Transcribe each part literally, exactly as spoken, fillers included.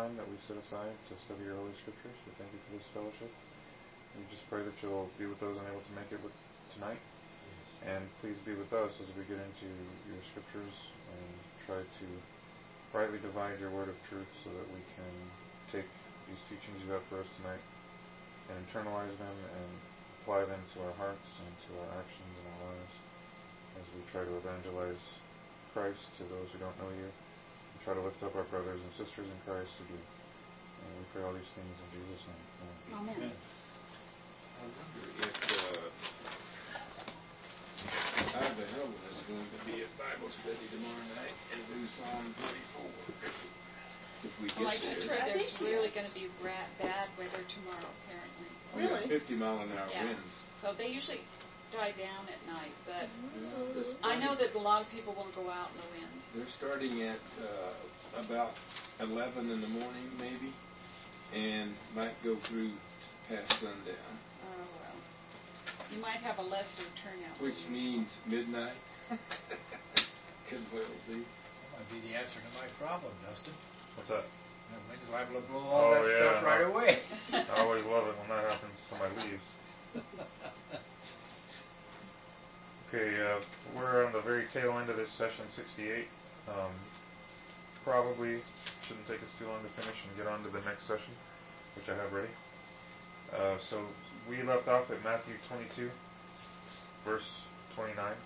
time that we set aside to study your Holy Scriptures. We thank you for this fellowship. We just pray that you'll be with those unable to make it with tonight. And please be with us as we get into your Scriptures and try to rightly divide your word of truth so that we can take these teachings you have for us tonight and internalize them and apply them to our hearts and to our actions and our lives as we try to evangelize Christ to those who don't know you and try to lift up our brothers and sisters in Christ who do. And we pray all these things in Jesus' name. Amen. Amen. I wonder if uh, Out of the Heaven is going to be a Bible study tomorrow night and do Psalm thirty-four. If we get well, I just there. heard there's really going to be rat, bad weather tomorrow, apparently. Really? fifty mile an hour yeah. winds. So they usually die down at night, but mm-hmm. I know that a lot of people won't go out in the wind. They're starting at uh, about eleven in the morning, maybe, and might go through past sundown. Oh, well. You might have a lesser turnout. Which means midnight. Could well be. That might be the answer to my problem, Dustin. What's that? The wind's liable to blow all oh, that yeah, stuff right I, away. I always love it when that happens to my leaves. Okay, uh, we're on the very tail end of this session sixty-eight. Um, probably shouldn't take us too long to finish and get on to the next session, which I have ready. Uh, so we left off at Matthew twenty-two, verse twenty-nine.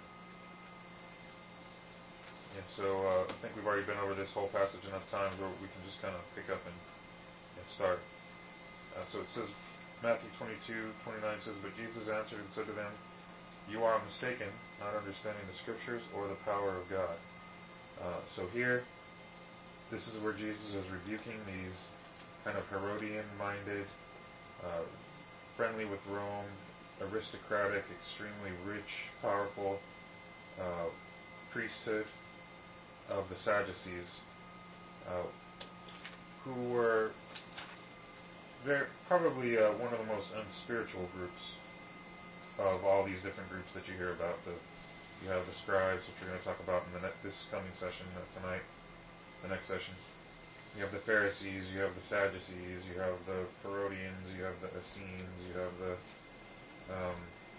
And so uh, I think we've already been over this whole passage enough times where we can just kind of pick up and, and start. Uh, so it says, Matthew twenty-two, twenty-nine says, "But Jesus answered and said to them, You are mistaken, not understanding the Scriptures or the power of God." Uh, so here, this is where Jesus is rebuking these kind of Herodian-minded, uh, friendly with Rome, aristocratic, extremely rich, powerful uh, priesthood of the Sadducees, uh, who were very, probably uh, one of the most unspiritual groups of all these different groups that you hear about. The, you have the scribes, which we're going to talk about in the ne- this coming session, uh, tonight, the next session. You have the Pharisees, you have the Sadducees, you have the Herodians, you have the Essenes, you have the, um,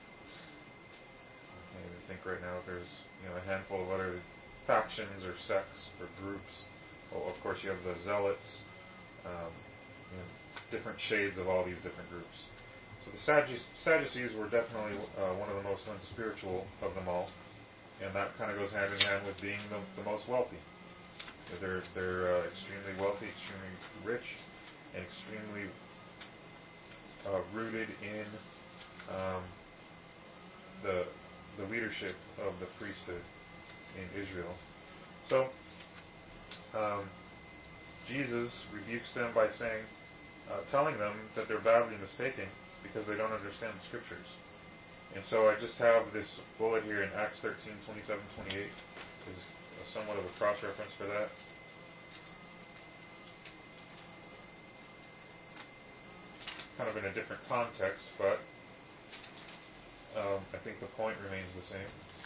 I can't even think right now if there's, you know, a handful of other factions or sects or groups. Well, of course, you have the Zealots, um, you know, different shades of all these different groups. So the Sadducees were definitely uh, one of the most unspiritual of them all, and that kind of goes hand in hand with being the, the most wealthy. They're they're uh, extremely wealthy, extremely rich, and extremely uh, rooted in um, the the leadership of the priesthood in Israel. So um, Jesus rebukes them by saying, uh, telling them that they're badly mistaken because they don't understand the Scriptures. And so I just have this bullet here in Acts thirteen, twenty-seven, twenty-eight is somewhat of a cross-reference for that. Kind of in a different context, but um, I think the point remains the same.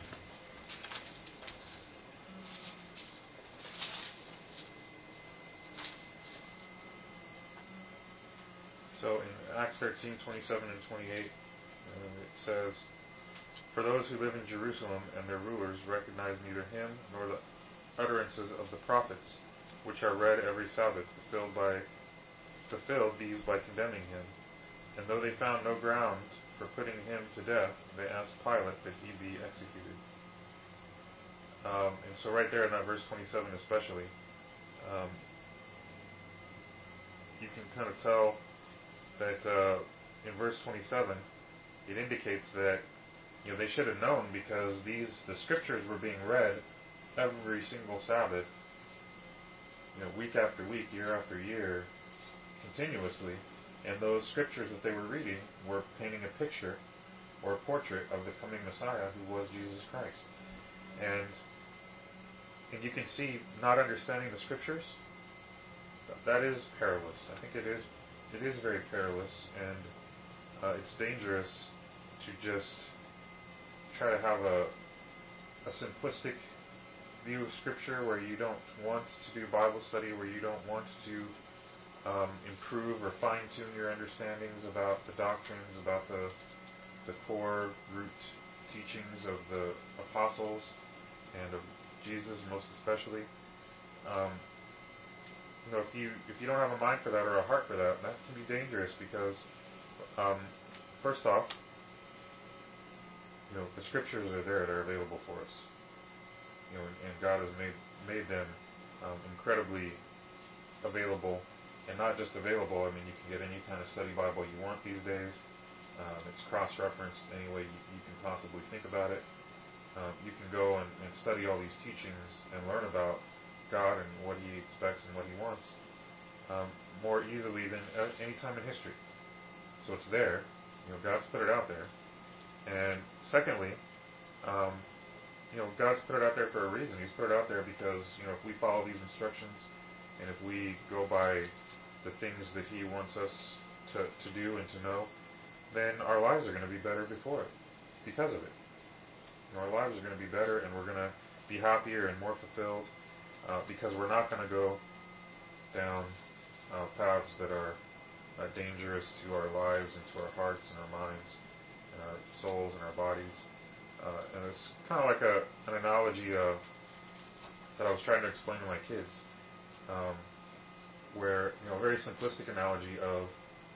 So in Acts thirteen, twenty-seven and twenty-eight, uh, it says, "For those who live in Jerusalem and their rulers recognize neither him nor the utterances of the prophets, which are read every Sabbath, fulfilled by fulfilled these by condemning him. And though they found no ground for putting him to death, they asked Pilate that he be executed." Um, and so right there in that verse twenty-seven especially, um, you can kind of tell that uh, in verse twenty-seven, it indicates that, you know, they should have known, because these the Scriptures were being read every single Sabbath, you know, week after week, year after year, continuously, and those Scriptures that they were reading were painting a picture or a portrait of the coming Messiah, who was Jesus Christ. And and you can see, not understanding the Scriptures, that is perilous. I think it is it is very perilous, and uh, it's dangerous to just try to have a a simplistic view of Scripture, where you don't want to do Bible study, where you don't want to um, improve or fine-tune your understandings about the doctrines, about the the core root teachings of the apostles and of Jesus most especially. Um, you know, if you if you don't have a mind for that or a heart for that, that can be dangerous because, um, first off, you know, the scriptures are there; they're available for us. You know, and, and God has made made them um, incredibly available, and not just available. I mean, you can get any kind of study Bible you want these days. Um, it's cross-referenced any way you, you can possibly think about it. Um, you can go and, and study all these teachings and learn about God and what He expects and what He wants um, more easily than uh, any time in history. So it's there. You know, God's put it out there. And secondly, um, you know, God's put it out there for a reason. He's put it out there because, you know, if we follow these instructions and if we go by the things that He wants us to, to do and to know, then our lives are going to be better before it, because of it. You know, our lives are going to be better, and we're going to be happier and more fulfilled uh, because we're not going to go down uh, paths that are uh, dangerous to our lives and to our hearts and our minds and our souls and our bodies. Uh, and it's kind of like a, an analogy uh, that I was trying to explain to my kids, um, where, you know, a very simplistic analogy of,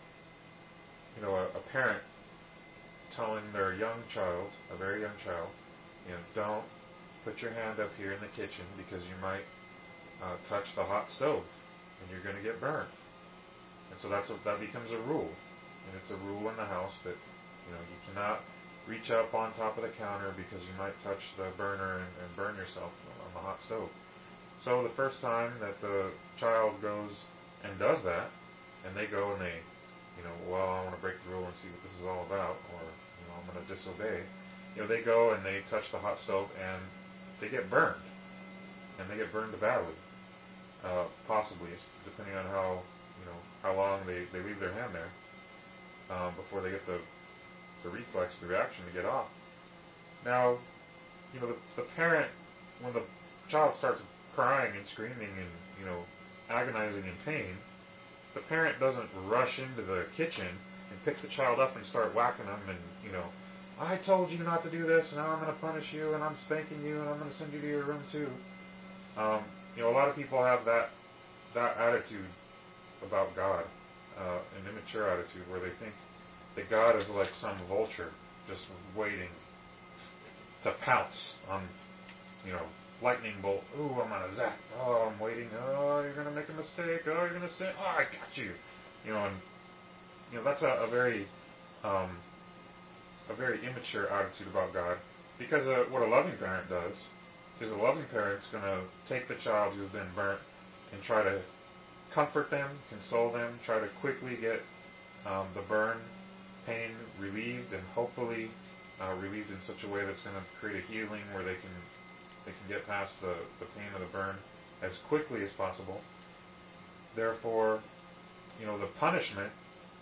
you know, a, a parent telling their young child, a very young child, you know, don't put your hand up here in the kitchen because you might uh, touch the hot stove and you're going to get burned. And so that's a, that becomes a rule, and it's a rule in the house that, you know, you cannot reach up on top of the counter because you might touch the burner and, and burn yourself on the hot stove. So the first time that the child goes and does that, and they go and they, you know, well, I want to break the rule and see what this is all about, or, you know, I'm going to disobey. You know, they go and they touch the hot stove and they get burned, and they get burned badly, uh, possibly, depending on how, you know, how long they, they leave their hand there um, before they get the the reflex, the reaction to get off. Now, you know, the, the parent, when the child starts crying and screaming and, you know, agonizing in pain, the parent doesn't rush into the kitchen and pick the child up and start whacking them and, you know, I told you not to do this, and now I'm going to punish you, and I'm spanking you, and I'm going to send you to your room too. Um, you know, a lot of people have that that attitude about God, uh, an immature attitude, where they think that God is like some vulture just waiting to pounce on, you know, lightning bolt. Ooh, I'm on a zap. Oh, I'm waiting. Oh, you're going to make a mistake. Oh, you're going to say, oh, I got you. You know, and, you know, that's a, a very, um, a very immature attitude about God. Because uh, what a loving parent does is a loving parent's going to take the child who's been burnt and try to comfort them, console them, try to quickly get um, the burn pain relieved, and hopefully uh, relieved in such a way that's going to create a healing where they can they can get past the, the pain of the burn as quickly as possible. Therefore, you know, the punishment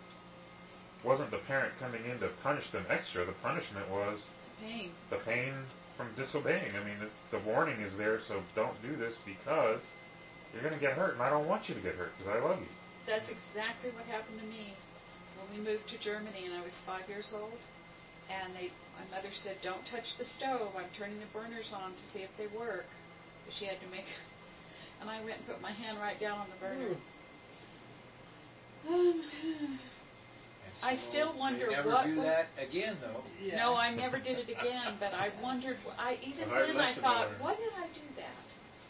wasn't the parent coming in to punish them extra. The punishment was The pain. the pain from disobeying. I mean, the, the warning is there, so don't do this because you're going to get hurt, and I don't want you to get hurt because I love you. That's exactly what happened to me when we moved to Germany, and I was five years old. And they, my mother said, "Don't touch the stove. I'm turning the burners on to see if they work." But she had to make, and I went and put my hand right down on the burner. Um, So I still wonder they never what do was- that again, though. Yeah. No, I never did it again. But I wondered. I even A hard then I lesson thought, to learn. why did I do that?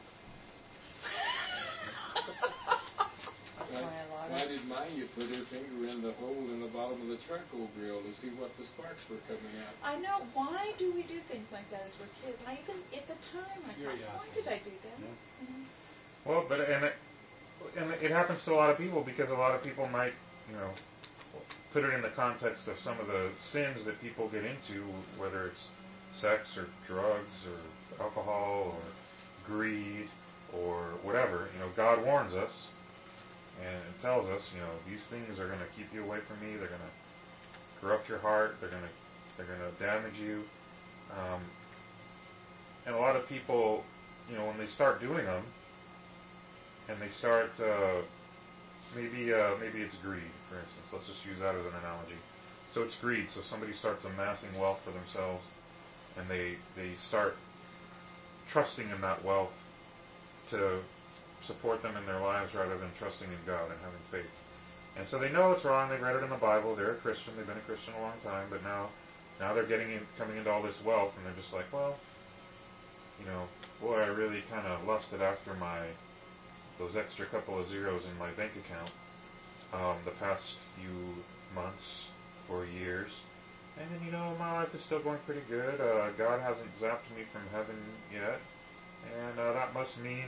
Why, why did Maya put her finger in the hole in the bottom of the charcoal grill to see what the sparks were coming out? I know. Why do we do things like that as we're kids? I even at the time I thought, why Curiosity. did I do that? Yeah. You know? Well, but and it, and it happens to a lot of people because a lot of people might, you know, put it in the context of some of the sins that people get into, whether it's sex or drugs or alcohol or greed or whatever. You know, God warns us and tells us, you know, these things are going to keep you away from me. They're going to corrupt your heart. They're going to they're going to damage you. Um, and a lot of people, you know, when they start doing them, and they start uh, maybe uh, maybe it's greed, for instance. Let's just use that as an analogy. So it's greed. So somebody starts amassing wealth for themselves, and they they start trusting in that wealth to support them in their lives rather than trusting in God and having faith. And so they know it's wrong. They've read it in the Bible. They're a Christian. They've been a Christian a long time. But now, now they're getting in, coming into all this wealth, and they're just like, well, you know, boy, I really kind of lusted after my those extra couple of zeros in my bank account um, the past few months or years. And then, you know, my life is still going pretty good. Uh, God hasn't zapped me from heaven yet. And uh, that must mean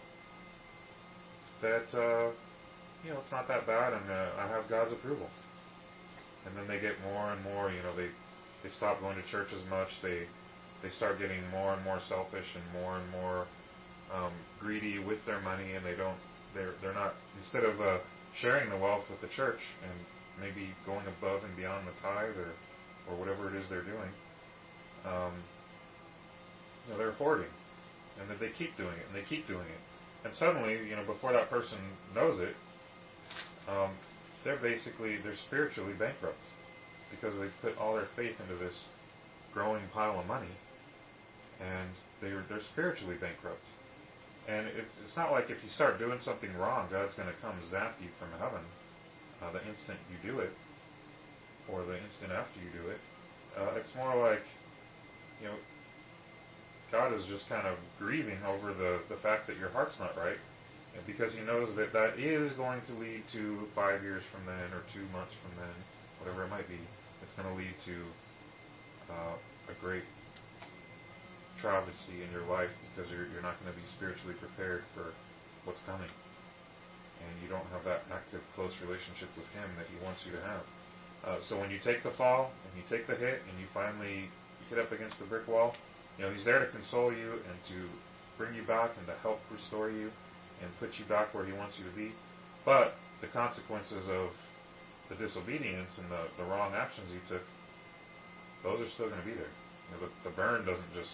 that, uh, you know, it's not that bad, and uh, I have God's approval. And then they get more and more, you know, they, they stop going to church as much. They they start getting more and more selfish and more and more um, greedy with their money, and they don't, they're, they're not, instead of uh, sharing the wealth with the church and maybe going above and beyond the tithe or, or whatever it is they're doing, um, you know, they're hoarding. And that they keep doing it, and they keep doing it. And suddenly, you know, before that person knows it, um, they're basically, they're spiritually bankrupt because they put all their faith into this growing pile of money, and they're, they're spiritually bankrupt. And it's, it's not like if you start doing something wrong, God's going to come zap you from heaven uh, the instant you do it, or the instant after you do it. Uh, it's more like, you know, God is just kind of grieving over the, the fact that your heart's not right, and because He knows that that is going to lead to five years from then or two months from then, whatever it might be. It's going to lead to uh, a great travesty in your life because you're, you're not going to be spiritually prepared for what's coming. And you don't have that active, close relationship with Him that He wants you to have. Uh, so when you take the fall and you take the hit and you finally get up against the brick wall, you know, He's there to console you and to bring you back and to help restore you and put you back where He wants you to be. But the consequences of the disobedience and the, the wrong actions you took, those are still going to be there. You know, the, the burn doesn't just,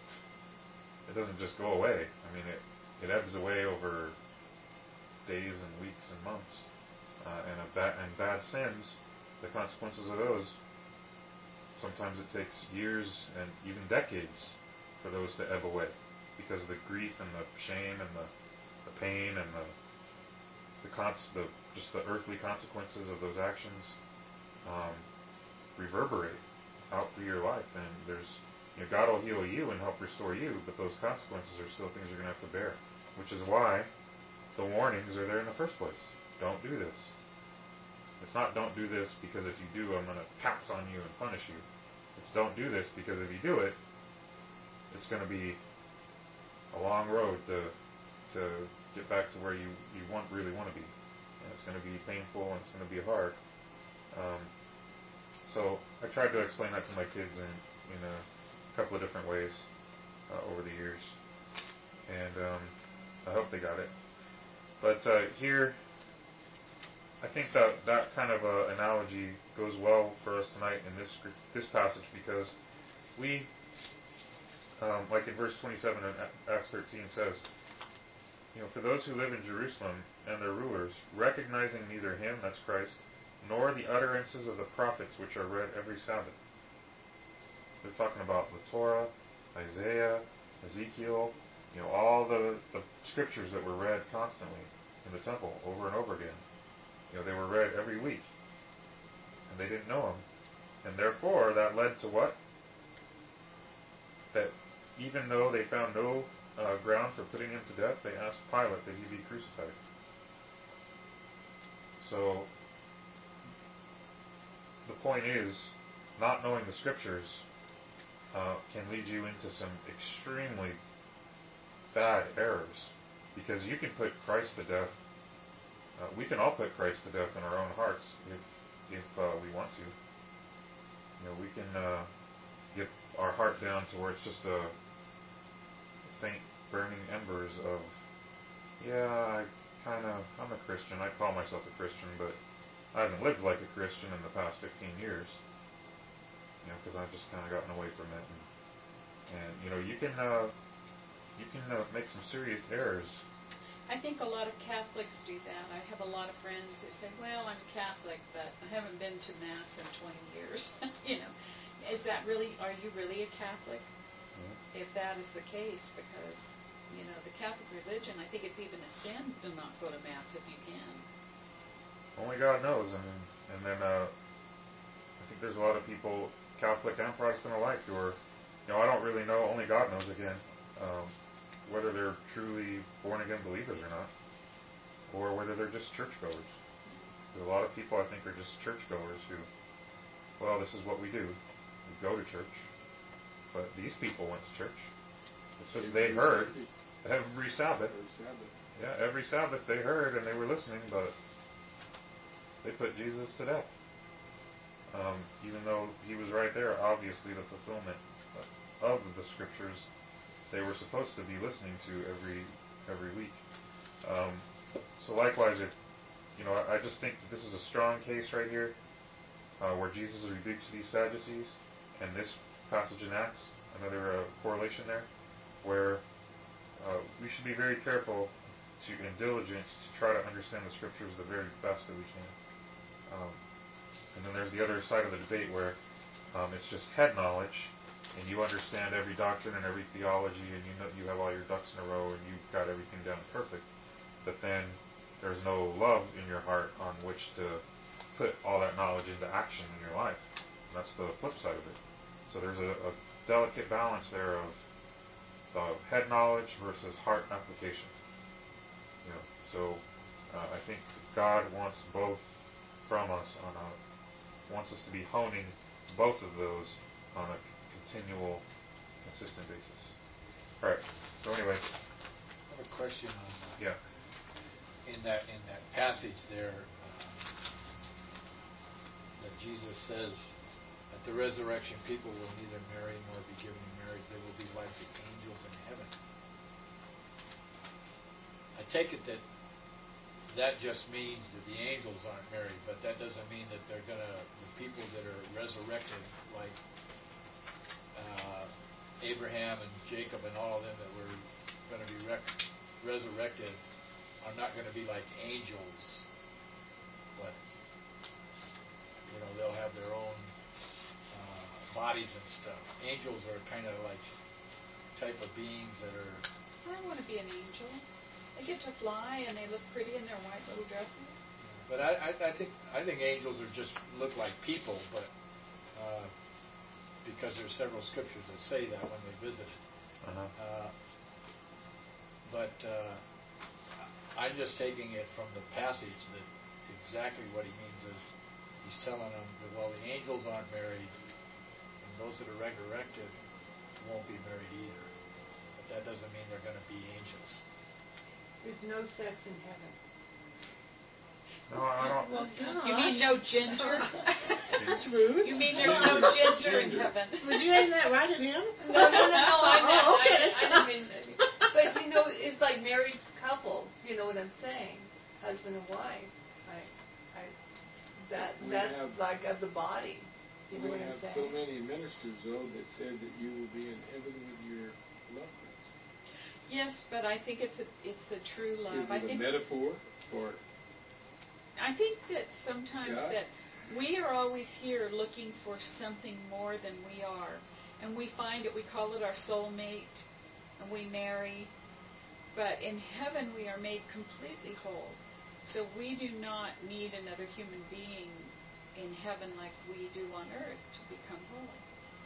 it doesn't just go away. I mean, it, it ebbs away over days and weeks and months. Uh, and, a ba- and bad sins, the consequences of those, sometimes it takes years and even decades for those to ebb away because of the grief and the shame and the, the pain and the the, cons- the just the earthly consequences of those actions um, reverberate out through your life. And there's, you know, God will heal you and help restore you, but those consequences are still things you're going to have to bear. Which is why the warnings are there in the first place. Don't do this. It's not don't do this because if you do, I'm going to pounce on you and punish you. It's don't do this because if you do it, it's going to be a long road to to get back to where you, you want really want to be. And it's going to be painful and it's going to be hard. Um, so I tried to explain that to my kids in, in a couple of different ways uh, over the years. And um, I hope they got it. But uh, here, I think that that kind of uh, analogy goes well for us tonight in this this passage because we, um, like in verse twenty-seven in Acts thirteen says, you know, for those who live in Jerusalem and their rulers, recognizing neither Him, that's Christ, nor the utterances of the prophets which are read every Sabbath. They're talking about the Torah, Isaiah, Ezekiel, you know, all the, the scriptures that were read constantly in the temple over and over again. You know, they were read every week. And they didn't know Him. And therefore, that led to what? That even though they found no uh, ground for putting Him to death, they asked Pilate that He be crucified. So, the point is, not knowing the Scriptures uh, can lead you into some extremely bad errors. Because you can put Christ to death. Uh, we can all put Christ to death in our own hearts if if uh, we want to. You know, we can uh, get our heart down to where it's just a faint, burning embers of, yeah, I kind of, I'm a Christian. I call myself a Christian, but I haven't lived like a Christian in the past fifteen years. You know, because I've just kind of gotten away from it. And, and you know, you can uh, you can uh, make some serious errors I think a lot of Catholics do that. I have a lot of friends who say, well, I'm Catholic, but I haven't been to Mass in twenty years. You know, is that really, are you really a Catholic? Mm-hmm. If that is the case, because, you know, the Catholic religion, I think it's even a sin to not go to Mass if you can. Only God knows. And, and then uh, I think there's a lot of people, Catholic and Protestant alike, who are, you know, I don't really know, only God knows again. Um, whether they're truly born-again believers or not, or whether they're just churchgoers. There's a lot of people, I think, are just churchgoers who, well, this is what we do. We go to church. But these people went to church. It says they heard every Sabbath. Yeah, every Sabbath they heard and they were listening, but they put Jesus to death. Um, even though he was right there, obviously the fulfillment of the scriptures they were supposed to be listening to every every week. Um, so likewise, if you know, I, I just think that this is a strong case right here, uh, where Jesus rebukes these Sadducees, and this passage in Acts, another uh, correlation there, where uh, we should be very careful to and diligent to try to understand the scriptures the very best that we can. Um, and then there's the other side of the debate where um, it's just head knowledge, and you understand every doctrine and every theology, and you know you have all your ducks in a row, and you've got everything down perfect. But then there's no love in your heart on which to put all that knowledge into action in your life. And that's the flip side of it. So there's a, a delicate balance there of, of head knowledge versus heart application. You know, so uh, I think God wants both from us on a wants us to be honing both of those on a continual, consistent basis. All right. So anyway, I have a question on that. Yeah. In that in that passage there, um, that Jesus says, at the resurrection, people will neither marry nor be given in marriage; they will be like the angels in heaven. I take it that that just means that the angels aren't married, but that doesn't mean that they're gonna the people that are resurrected, like Uh, Abraham and Jacob and all of them that were going to be rec- resurrected are not going to be like angels, but you know they'll have their own uh, bodies and stuff. Angels are kind of like type of beings that are. I want to be an angel. They get to fly and they look pretty in their white little dresses. But I, I, I think I think angels are just look like people, but. Uh, because there's several scriptures that say that when they visited. Uh-huh. Uh, but uh, I'm just taking it from the passage that exactly what he means is he's telling them that, well, the angels aren't married, and those that are resurrected won't be married either. But that doesn't mean they're going to be angels. There's no sex in heaven. No, I don't. Well, you mean no gender? That's rude. You mean there's no gender in heaven? Were you aiming that right at him? No, no, no, no. I meant, Oh, okay. I, I didn't mean that. But you know, it's like married couples. You know what I'm saying? Husband and wife. I, I, that We that's have- like of the body. You know We what I'm have saying? so many ministers, though, that said that you will be in heaven with your loved ones. Yes, but I think it's a it's the true love. Is I it a think metaphor for I think that sometimes God? that we are always here looking for something more than we are, and we find it. We call it our soulmate, and we marry. But in heaven, we are made completely whole. So we do not need another human being in heaven like we do on earth to become whole.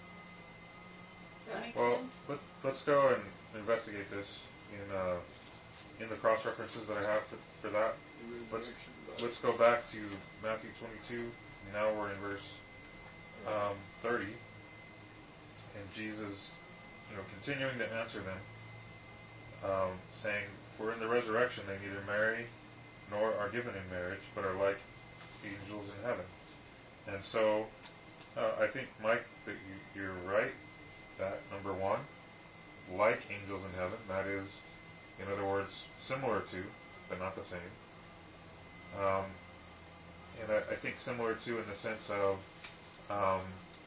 Does that make Well, sense? let, let's go and investigate this in uh, in the cross references that I have for, for that. the Let's resurrection? let's go back to Matthew twenty-two. Now we're in verse um, thirty, and Jesus, you know, continuing to answer them, um, saying, "For in the resurrection they neither marry nor are given in marriage, but are like angels in heaven." And so, uh, I think, Mike, that you, you're right. That number one, like angels in heaven, that is, in other words, similar to, but not the same. Um, and I, I think similar to in the sense of um,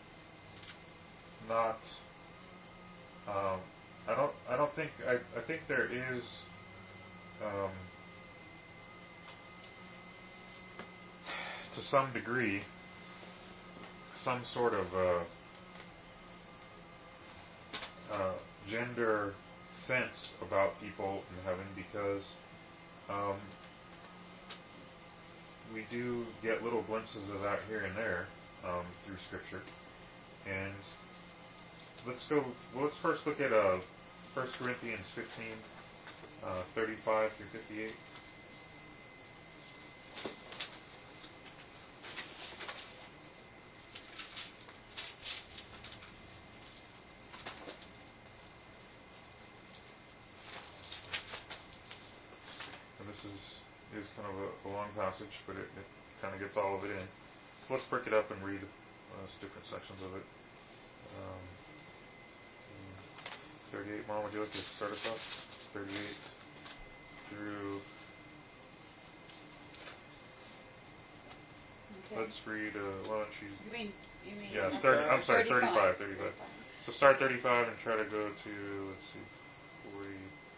not. Um, I don't. I don't think. I, I think there is um, to some degree, some sort of uh, uh, gender sense about people in heaven, because um, we do get little glimpses of that here and there um, through Scripture. And let's go. Well, let's first look at uh, First Corinthians fifteen, uh, thirty-five through fifty-eight. And this is is kind of a, a long passage, but it, it kind of gets all of it in. So let's break it up and read uh, different sections of it. Um, thirty-eight, Mom, would you like to start us off? thirty-eight through... Okay. Let's read, uh, why don't you... You mean, you mean... Yeah, I'm thirty, I'm sorry, thirty-five. thirty-five, thirty-five. So start thirty-five and try to go to, let's see, forty...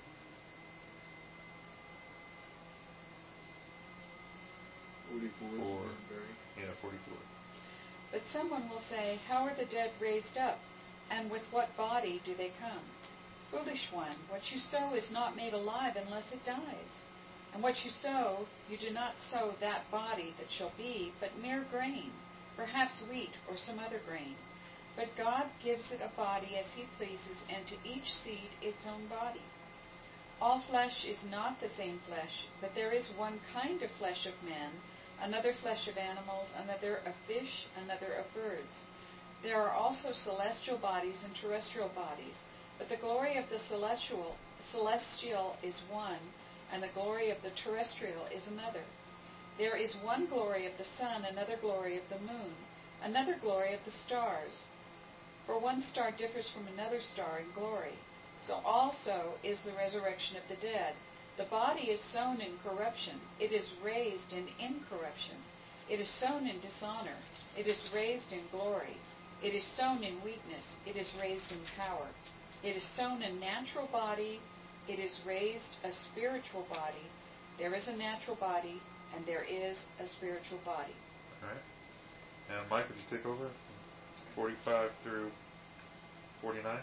Forty-four is Four. very. Yeah, forty-four. But someone will say, how are the dead raised up? And with what body do they come? Foolish one, what you sow is not made alive unless it dies. And what you sow, you do not sow that body that shall be, but mere grain, perhaps wheat or some other grain. But God gives it a body as he pleases, and to each seed its own body. All flesh is not the same flesh, but there is one kind of flesh of men, another flesh of animals, another of fish, another of birds. There are also celestial bodies and terrestrial bodies, but the glory of the celestial, celestial is one, and the glory of the terrestrial is another. There is one glory of the sun, another glory of the moon, another glory of the stars. For one star differs from another star in glory. So also is the resurrection of the dead. The body is sown in corruption. It is raised in incorruption. It is sown in dishonor. It is raised in glory. It is sown in weakness. It is raised in power. It is sown a natural body. It is raised a spiritual body. There is a natural body, and there is a spiritual body. All right. And Mike, would you take over? forty-five through forty-nine.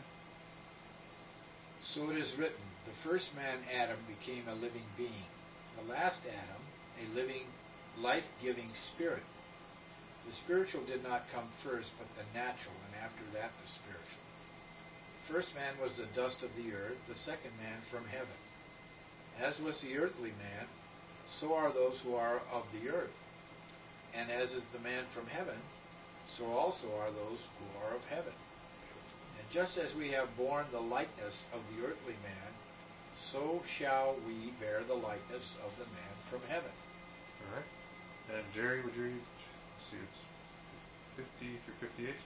So it is written, the first man, Adam, became a living being. The last Adam, a living, life-giving spirit. The spiritual did not come first, but the natural, and after that the spiritual. The first man was the dust of the earth, the second man from heaven. As was the earthly man, so are those who are of the earth. And as is the man from heaven, so also are those who are of heaven. And just as we have borne the likeness of the earthly man, so shall we bear the likeness of the man from heaven. All right. And Jerry, would you read? Let's see, it's fifty through fifty-eight.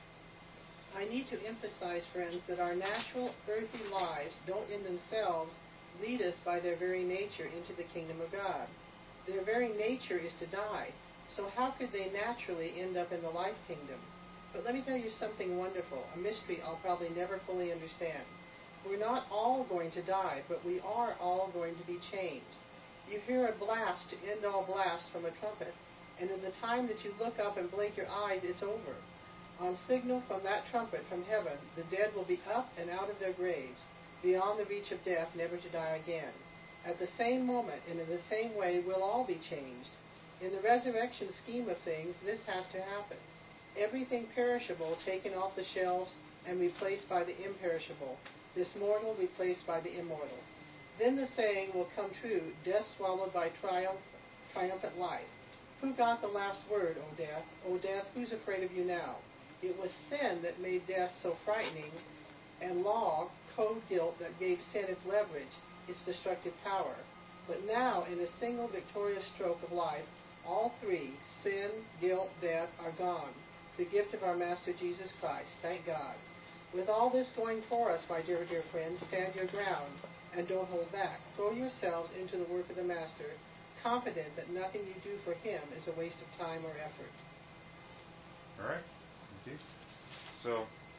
I need to emphasize, friends, that our natural earthly lives don't in themselves lead us by their very nature into the kingdom of God. Their very nature is to die. So how could they naturally end up in the life kingdom? But let me tell you something wonderful, a mystery I'll probably never fully understand. We're not all going to die, but we are all going to be changed. You hear a blast to end all blasts from a trumpet, and in the time that you look up and blink your eyes, it's over. On signal from that trumpet from heaven, the dead will be up and out of their graves, beyond the reach of death, never to die again. At the same moment and in the same way, we'll all be changed. In the resurrection scheme of things, this has to happen. Everything perishable taken off the shelves and replaced by the imperishable, this mortal replaced by the immortal. Then the saying will come true, death swallowed by triumph, triumphant life. Who got the last word, O death? O death, who's afraid of you now? It was sin that made death so frightening, and law, code guilt, that gave sin its leverage, its destructive power. But now, in a single victorious stroke of life, all three, sin, guilt, death, are gone. The gift of our Master Jesus Christ. Thank God. With all this going for us, my dear, dear friends, stand your ground and don't hold back. Throw yourselves into the work of the Master, confident that nothing you do for him is a waste of time or effort. All right. Thank you. So,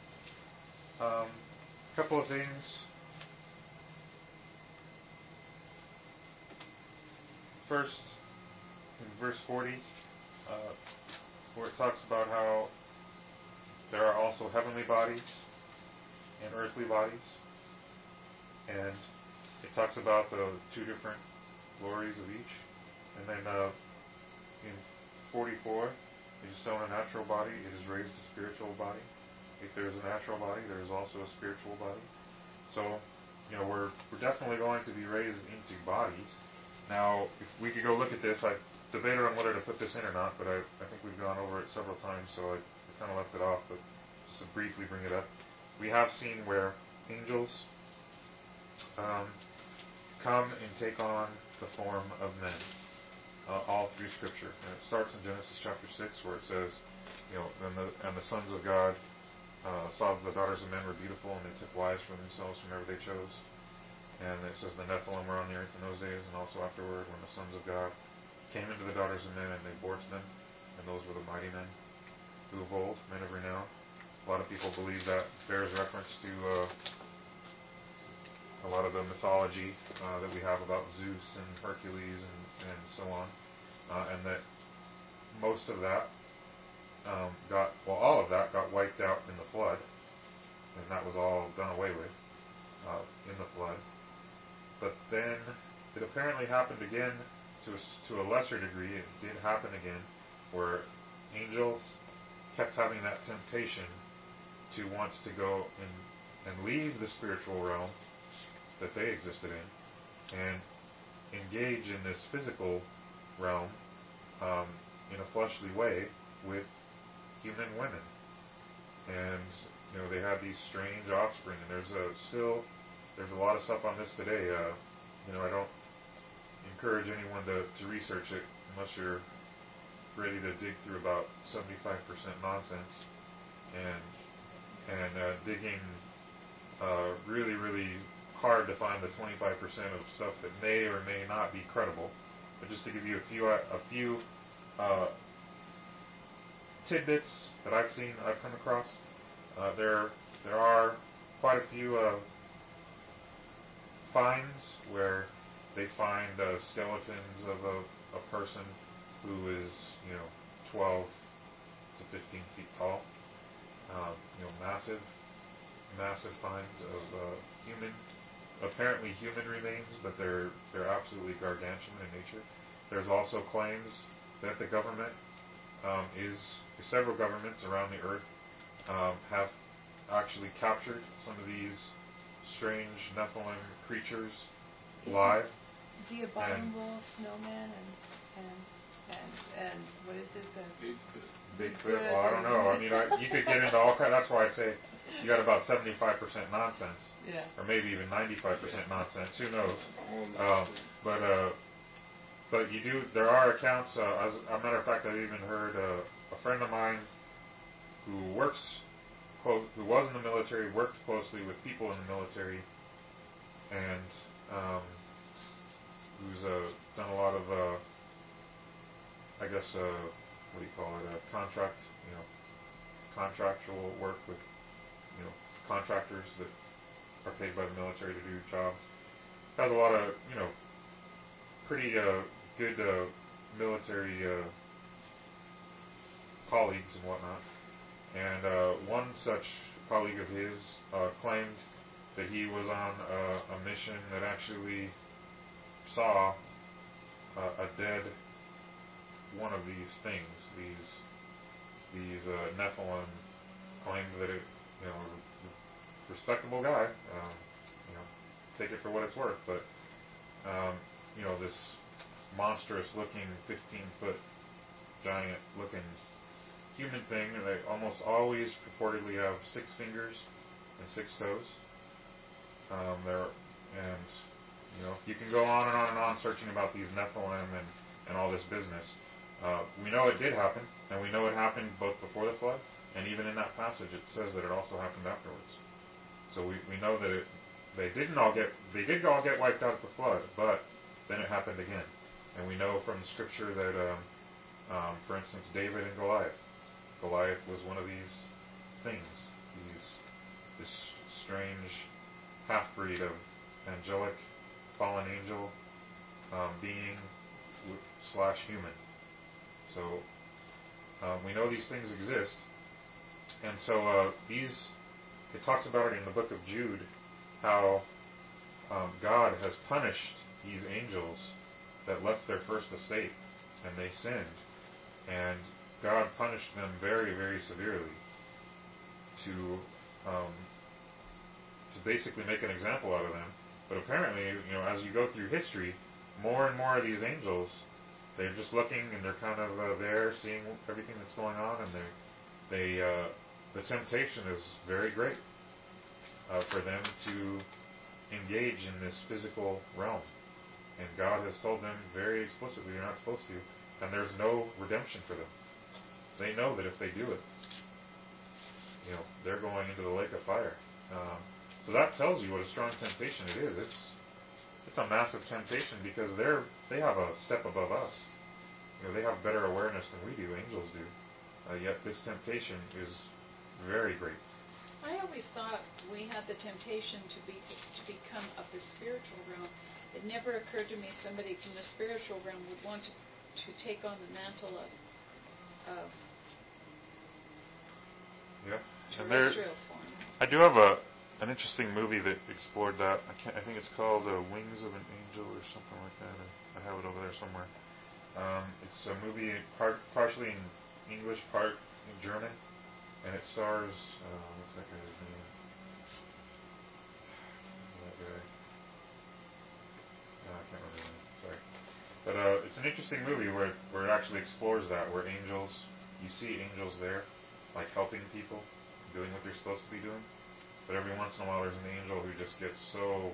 a um, couple of things. first, in verse forty, uh, where it talks about how there are also heavenly bodies and earthly bodies, and it talks about the two different glories of each. And then uh, in forty-four, it is sown a natural body, it is raised a spiritual body. If there is a natural body, there is also a spiritual body. So, you know, we're we're definitely going to be raised into bodies. Now, if we could go look at this, I debated on whether to put this in or not, but I, I think we've gone over it several times, so I, I kind of left it off, but just to briefly bring it up. We have seen where angels um, come and take on the form of men, uh, all through Scripture. And it starts in Genesis chapter six, where it says, you know, and the, and the sons of God uh, saw that the daughters of men were beautiful, and they took wives for themselves whomever they chose. And it says the Nephilim were on the earth in those days, and also afterward, when the sons of God came into the daughters of men, and they bore to them, and those were the mighty men who of old, men of renown. A lot of people believe that bears reference to uh, a lot of the mythology uh, that we have about Zeus and Hercules and, and so on, uh, and that most of that um, got, well, all of that got wiped out in the flood, and that was all done away with uh, in the flood. But then it apparently happened again to a, to a lesser degree. It did happen again where angels kept having that temptation to want to go and, and leave the spiritual realm that they existed in and engage in this physical realm um, in a fleshly way with human women. And, you know, they had these strange offspring, and there's a still... There's a lot of stuff on this today. Uh, you know, I don't encourage anyone to, to research it unless you're ready to dig through about seventy-five percent nonsense and and uh, digging uh, really, really hard to find the twenty-five percent of stuff that may or may not be credible. But just to give you a few uh, a few uh, tidbits that I've seen, I've come across, uh, there there are quite a few Uh, finds where they find uh, skeletons of a, a person who is, you know, twelve to fifteen feet tall. Um, you know, massive, massive finds of uh, human, apparently human remains, but they're they're absolutely gargantuan in nature. There's also claims that the government um, is several governments around the earth um, have actually captured some of these strange Nephilim creatures live. The abominable snowman and and and and what is it? The Bigfoot. Bigfoot. Well, I don't know. I mean, I, you could get into all kinds. That's why I say you got about seventy-five percent nonsense, yeah, or maybe even ninety-five percent nonsense. Who knows? All Um, nonsense. but uh, but you do. There are accounts. Uh, as a matter of fact, I even heard uh, a friend of mine who works. Who was in the military, worked closely with people in the military, and um, who's uh, done a lot of, uh, I guess, uh, what do you call it, uh, contract, you know, contractual work with, you know, contractors that are paid by the military to do jobs. Has a lot of, you know, pretty uh, good uh, military uh, colleagues and whatnot. And uh, one such colleague of his uh, claimed that he was on a, a mission that actually saw uh, a dead one of these things. These these uh, Nephilim claimed that it, you know, respectable guy. Um, you know, take it for what it's worth. But um, you know, this monstrous-looking, fifteen-foot, giant-looking human thing. They almost always purportedly have six fingers and six toes. Um, there and you know you can go on and on and on searching about these Nephilim and, and all this business. Uh, we know it did happen, and we know it happened both before the flood, and even in that passage it says that it also happened afterwards. So we, we know that it they didn't all get they did all get wiped out at the flood, but then it happened again. And we know from Scripture that, um, um, for instance, David and Goliath. Goliath was one of these things, these this strange half-breed of angelic fallen angel um, being w- slash human. So um, we know these things exist, and so uh, these, it talks about it in the book of Jude, how um, God has punished these angels that left their first estate, and they sinned, and God punished them very, very severely to um, to basically make an example out of them. But apparently, you know, as you go through history, more and more of these angels, they're just looking and they're kind of uh, there, seeing everything that's going on, and they, they, uh, the temptation is very great uh, for them to engage in this physical realm. And God has told them very explicitly you're not supposed to, and there's no redemption for them. They know that if they do it, you know, they're going into the lake of fire. Um, so that tells you what a strong temptation it is. It's it's a massive temptation because they're they have a step above us. You know, they have better awareness than we do. Angels do. Uh, yet this temptation is very great. I always thought we had the temptation to be to become of the spiritual realm. It never occurred to me somebody from the spiritual realm would want to, to take on the mantle of of Yeah, and there, terrestrial form. I do have a an interesting movie that explored that. I can't. I think it's called uh, Wings of an Angel or something like that. I, I have it over there somewhere. Um, it's a movie part, partially in English, part in German, and it stars uh, what's that guy's name? That guy. No, I can't remember his name. Sorry. But uh, it's an interesting movie where where it actually explores that, where angels, you see angels there, like helping people, doing what they're supposed to be doing. But every once in a while, there's an angel who just gets so,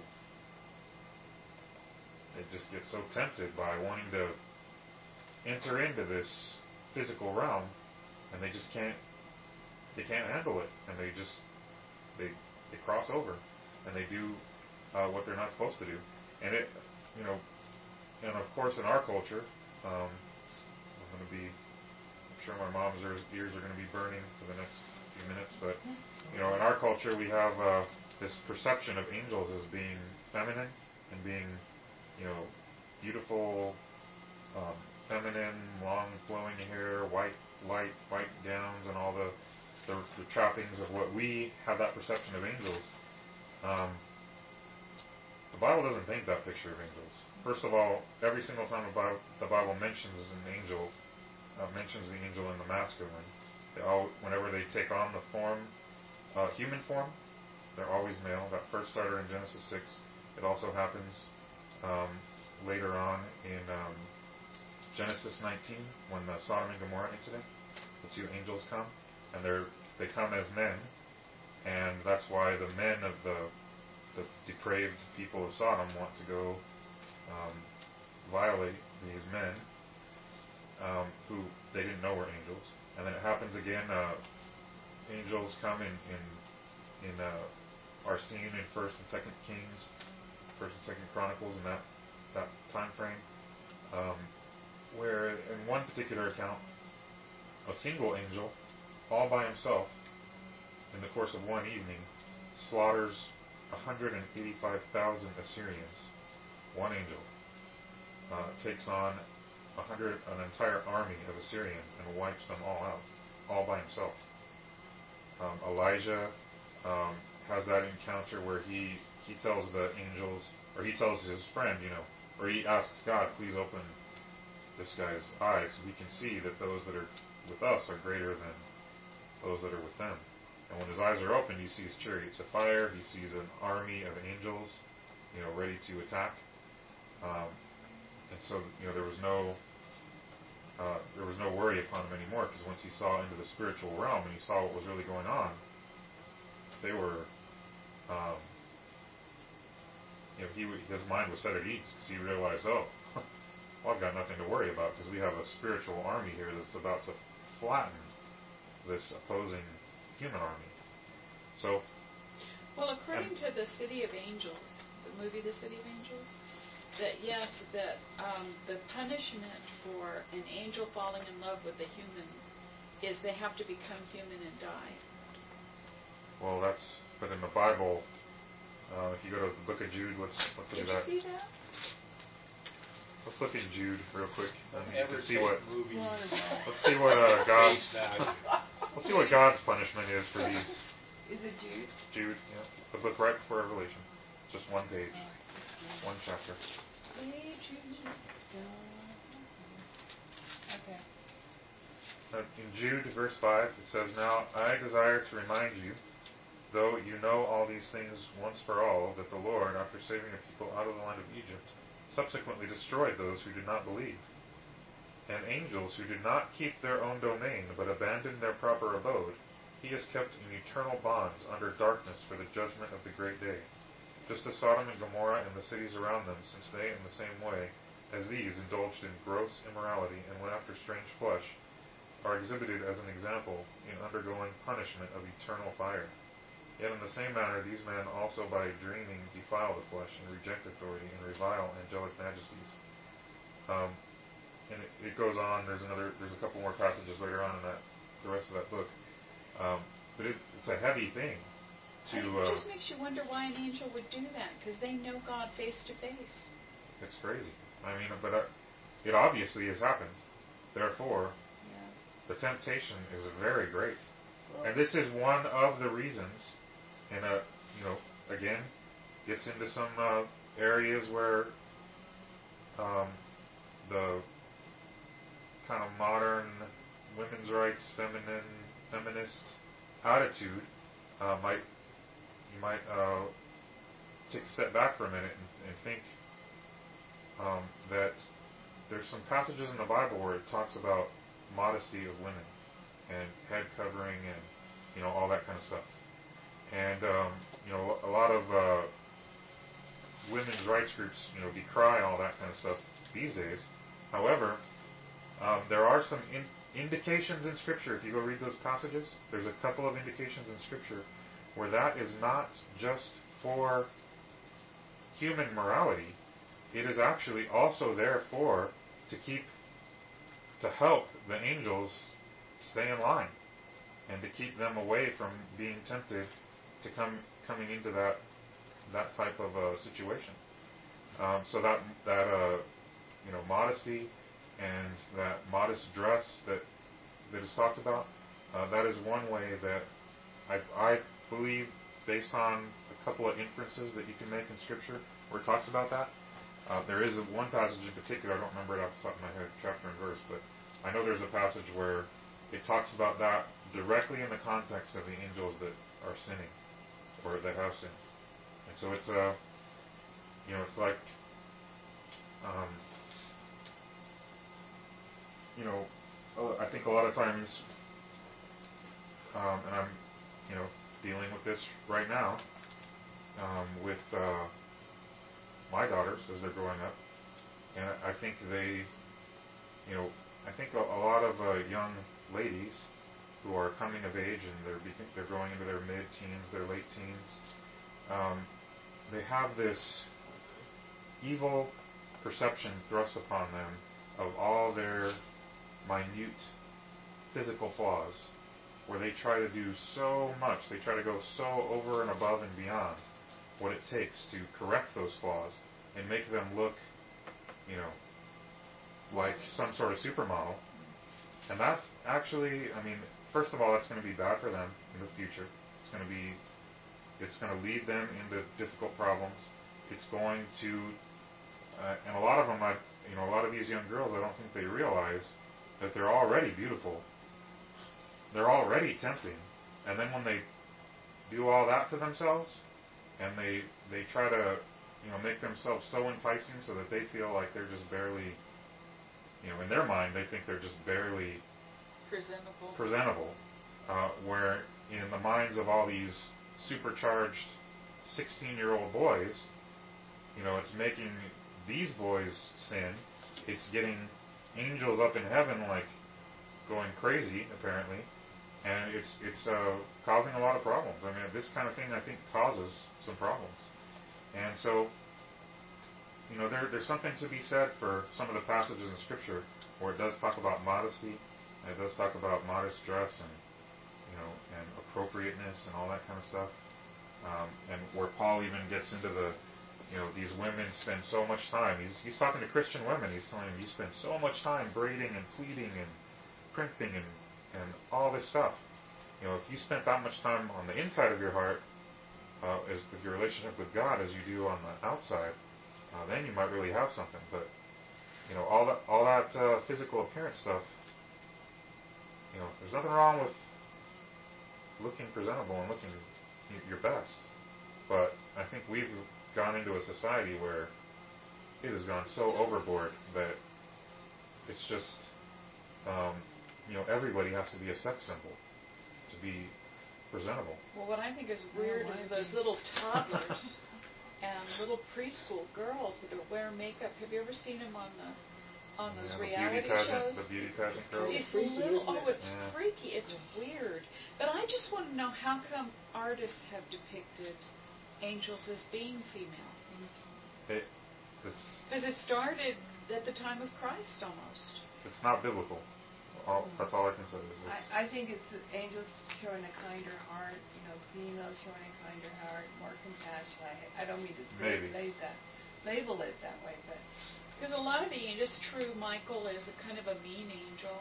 it just gets so tempted by wanting to enter into this physical realm, and they just can't, they can't handle it, and they just, they, they cross over, and they do uh, what they're not supposed to do. And it, you know, and of course in our culture, um, I'm going to be, I'm sure my mom's ears are going to be burning for the next few minutes, but you know, in our culture we have uh, this perception of angels as being feminine and being, you know, beautiful, um, feminine, long flowing hair, white, light, white gowns, and all the, the the trappings of what we have that perception of angels. Um, the Bible doesn't paint that picture of angels. First of all, every single time the Bible, the Bible mentions an angel, uh, mentions the angel in the masculine. They all, whenever they take on the form, uh, human form, they're always male. That first started in Genesis six. It also happens um, later on in um, Genesis nineteen, when the Sodom and Gomorrah incident. The two angels come, and they're they come as men, and that's why the men of the the depraved people of Sodom want to go um, violate these men um, who they didn't know were angels. And then it happens again. Uh, angels come in in, in uh, are seen in First and Second Kings, First and Second Chronicles, in that that time frame, um, where in one particular account, a single angel, all by himself, in the course of one evening, slaughters one hundred eighty-five thousand Assyrians. One angel uh, takes on a hundred, an entire army of Assyrians and wipes them all out, all by himself. Um, Elijah um, has that encounter where he he tells the angels, or he tells his friend, you know, or he asks God, please open this guy's eyes so we can see that those that are with us are greater than those that are with them. And when his eyes are open, he sees chariots of fire. He sees an army of angels, you know, ready to attack. Um, and so, you know, there was no uh, there was no worry upon him anymore, because once he saw into the spiritual realm and he saw what was really going on, they were, um, you know, he his mind was set at ease because he realized, oh, well, I've got nothing to worry about because we have a spiritual army here that's about to flatten this opposing human army. So, Well, according to the City of Angels, the movie The City of Angels, that yes, that um, the punishment for an angel falling in love with a human is they have to become human and die. well, that's, but in the Bible, uh, if you go to the book of Jude, let's let's look Did at that. you see that? Let's look in Jude real quick. And Don't you ever can see take what. movies Let's see what uh, at God's. face value. Let's see what God's punishment is for these. Is it Jude? Jude, yeah, the book right before Revelation. It's just one page, one chapter. Okay. Uh, in Jude, verse five, it says, "Now I desire to remind you, though you know all these things once for all, that the Lord, after saving a people out of the land of Egypt, subsequently destroyed those who did not believe, and angels who did not keep their own domain, but abandoned their proper abode, he has kept in eternal bonds under darkness for the judgment of the great day. Just as Sodom and Gomorrah and the cities around them, since they, in the same way as these, indulged in gross immorality and went after strange flesh, are exhibited as an example in undergoing punishment of eternal fire. Yet in the same manner these men also by dreaming defile the flesh and reject authority and revile angelic majesties." Um, and it, it goes on. There's another. There's a couple more passages later on in that, the rest of that book. Um, but it, it's a heavy thing to. It Uh, just makes you wonder why an angel would do that, because they know God face to face. it's crazy. I mean, but uh, it obviously has happened. Therefore, Yeah. the temptation is very great. And this is one of the reasons, and uh, you know, again, gets into some uh, areas where um, the kind of modern women's rights, feminine, feminist attitude uh, might you might uh, take a step back for a minute and, and think um, that there's some passages in the Bible where it talks about modesty of women and head covering and you know all that kind of stuff. And um, you know a lot of uh, women's rights groups you know decry all that kind of stuff these days. However, um, there are some in, indications in Scripture. If you go read those passages, there's a couple of indications in Scripture where that is not just for human morality. It is actually also there for to keep to help the angels stay in line and to keep them away from being tempted to come coming into that that type of uh, situation. Um, so that that uh, you know modesty and that modest dress that that is talked about, uh, that is one way that I, I believe, based on a couple of inferences that you can make in Scripture where it talks about that. Uh, there is a, one passage in particular, I don't remember it off the top of my head, chapter and verse, but I know there's a passage where it talks about that directly in the context of the angels that are sinning, or that have sinned. And so it's a, uh, you know, it's like, um, you know, I think a lot of times, um, and I'm, you know, dealing with this right now, um, with uh, my daughters as they're growing up, and I think they, you know, I think a, a lot of uh, young ladies who are coming of age and they're be- they're going into their mid-teens, their late teens, um, they have this evil perception thrust upon them of all their minute physical flaws, where they try to do so much, they try to go so over and above and beyond what it takes to correct those flaws and make them look, you know, like some sort of supermodel. And that actually, I mean, first of all, that's going to be bad for them in the future. It's going to be, it's going to lead them into difficult problems. It's going to, uh, and a lot of them, I, you know, a lot of these young girls, I don't think they realize that they're already beautiful. They're already tempting. And then when they do all that to themselves, and they they try to, you know, make themselves so enticing so that they feel like they're just barely, you know, in their mind, they think they're just barely Presentable. presentable. Uh, where in the minds of all these supercharged sixteen-year-old boys, you know, it's making these boys sin. It's getting angels up in heaven like going crazy, apparently. And it's it's uh, causing a lot of problems. I mean, this kind of thing, I think, causes some problems. And so, you know, there there's something to be said for some of the passages in Scripture where it does talk about modesty, and it does talk about modest dress and, you know, and appropriateness and all that kind of stuff. Um, and where Paul even gets into the you know, these women spend so much time. He's he's talking to Christian women. He's telling them, you spend so much time braiding and pleating and primping and, and all this stuff. You know, if you spent that much time on the inside of your heart, uh, as with your relationship with God as you do on the outside, uh, then you might really have something. But you know, all that all that uh, physical appearance stuff. You know, there's nothing wrong with looking presentable and looking your best. But I think we've gone into a society where it has gone so overboard that it's just, um, you know, everybody has to be a sex symbol to be presentable. Well, what I think is weird Oh, I is those think- little toddlers and little preschool girls that are wear makeup. Have you ever seen them on the on those Yeah, the reality beauty pageant, shows? the beauty pageant girls. These freaky, little, isn't it? oh, it's Yeah. freaky. It's weird. But I just want to know, how come artists have depicted angels as being female? It, it's Because it started at the time of Christ almost. it's not biblical. All, that's all I can say. Is it's, I, I think it's the angels showing a kinder heart, you know, females showing a kinder heart, more compassion. I, I don't mean to say, Maybe. label that, label it that way, but Because a lot of the angels, true, Michael is a kind of a mean angel.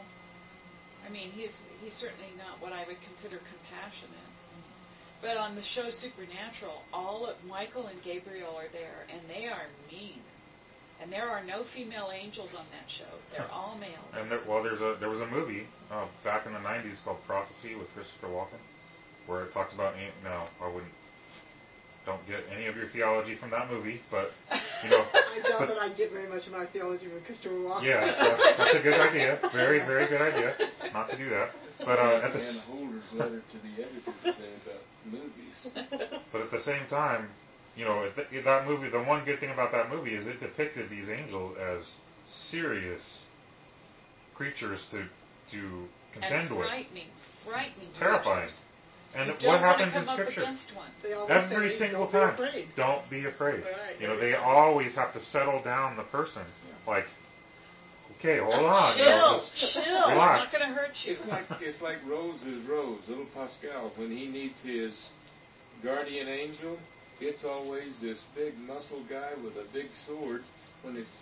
I mean, he's he's certainly not what I would consider compassionate. But on the show Supernatural, all of Michael and Gabriel are there, and they are mean. And there are no female angels on that show. They're all males. and there, well, there's a there was a movie uh, back in the nineties called Prophecy with Christopher Walken, where it talked about an- no, I wouldn't. Don't get any of your theology from that movie, but you know. I doubt but, that I get very much of my theology from Christopher Walken. Yeah, that's, that's a good idea. Very, very good idea. Not to do that. But uh, at the Ann s- Holder's letter to the editor today about movies. but at the same time, you know, th- that movie. The one good thing about that movie is it depicted these angels as serious creatures to to contend and with, frightening, frightening. terrifying. creatures. And You what don't happens want in to come Scripture? up against one. They always Every say, single don't time. Be afraid. Don't be afraid. Right, You know, every they time. always have to settle down the person. Like, okay, hold on. Chill, You know, just chill. I'm relax. not going to hurt you. It's like it's like Rose's Rose, little Pascal, when he needs his guardian angel, it's always this big muscle guy with a big sword. When it's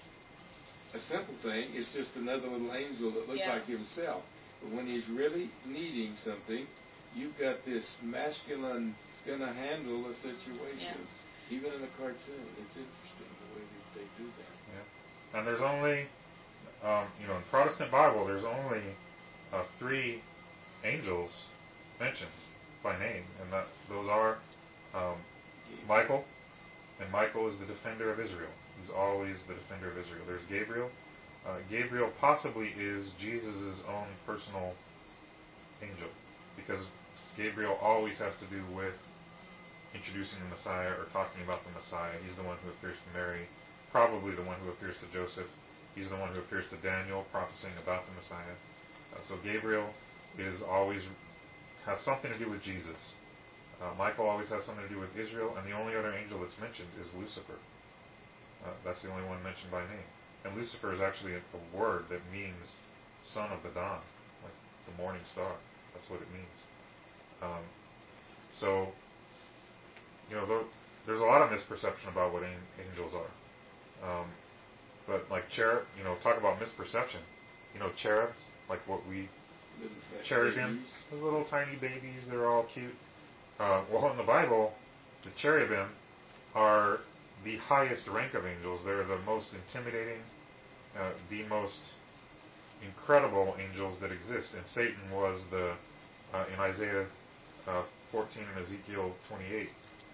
a simple thing, it's just another little angel that looks Yeah. like himself. But when he's really needing something, you've got this masculine gonna handle a situation. Even in a cartoon, it's interesting the way that they do that. Yeah. And there's only, um, you know, in Protestant Bible, there's only uh, three angels mentioned by name, and that those are um, Michael, and Michael is the defender of Israel. He's always the defender of Israel. There's Gabriel. Uh, Gabriel possibly is Jesus' own personal angel, because Gabriel always has to do with introducing the Messiah or talking about the Messiah. He's the one who appears to Mary, probably the one who appears to Joseph. He's the one who appears to Daniel, prophesying about the Messiah. Uh, so Gabriel is always has something to do with Jesus. Uh, Michael always has something to do with Israel, and the only other angel that's mentioned is Lucifer. Uh, that's the only one mentioned by name. And Lucifer is actually a, a word that means son of the dawn, like the morning star. That's what it means. Um, so, you know, there, there's a lot of misperception about what an, angels are. Um, but like cherub, you know, talk about misperception. You know, cherubs, like what we, Little fat cherubim, babies. those little tiny babies, they're all cute. Uh, well, in the Bible, the cherubim are the highest rank of angels. They're the most intimidating, uh, the most incredible angels that exist. And Satan was the, uh, in Isaiah uh, fourteen and Ezekiel twenty-eight,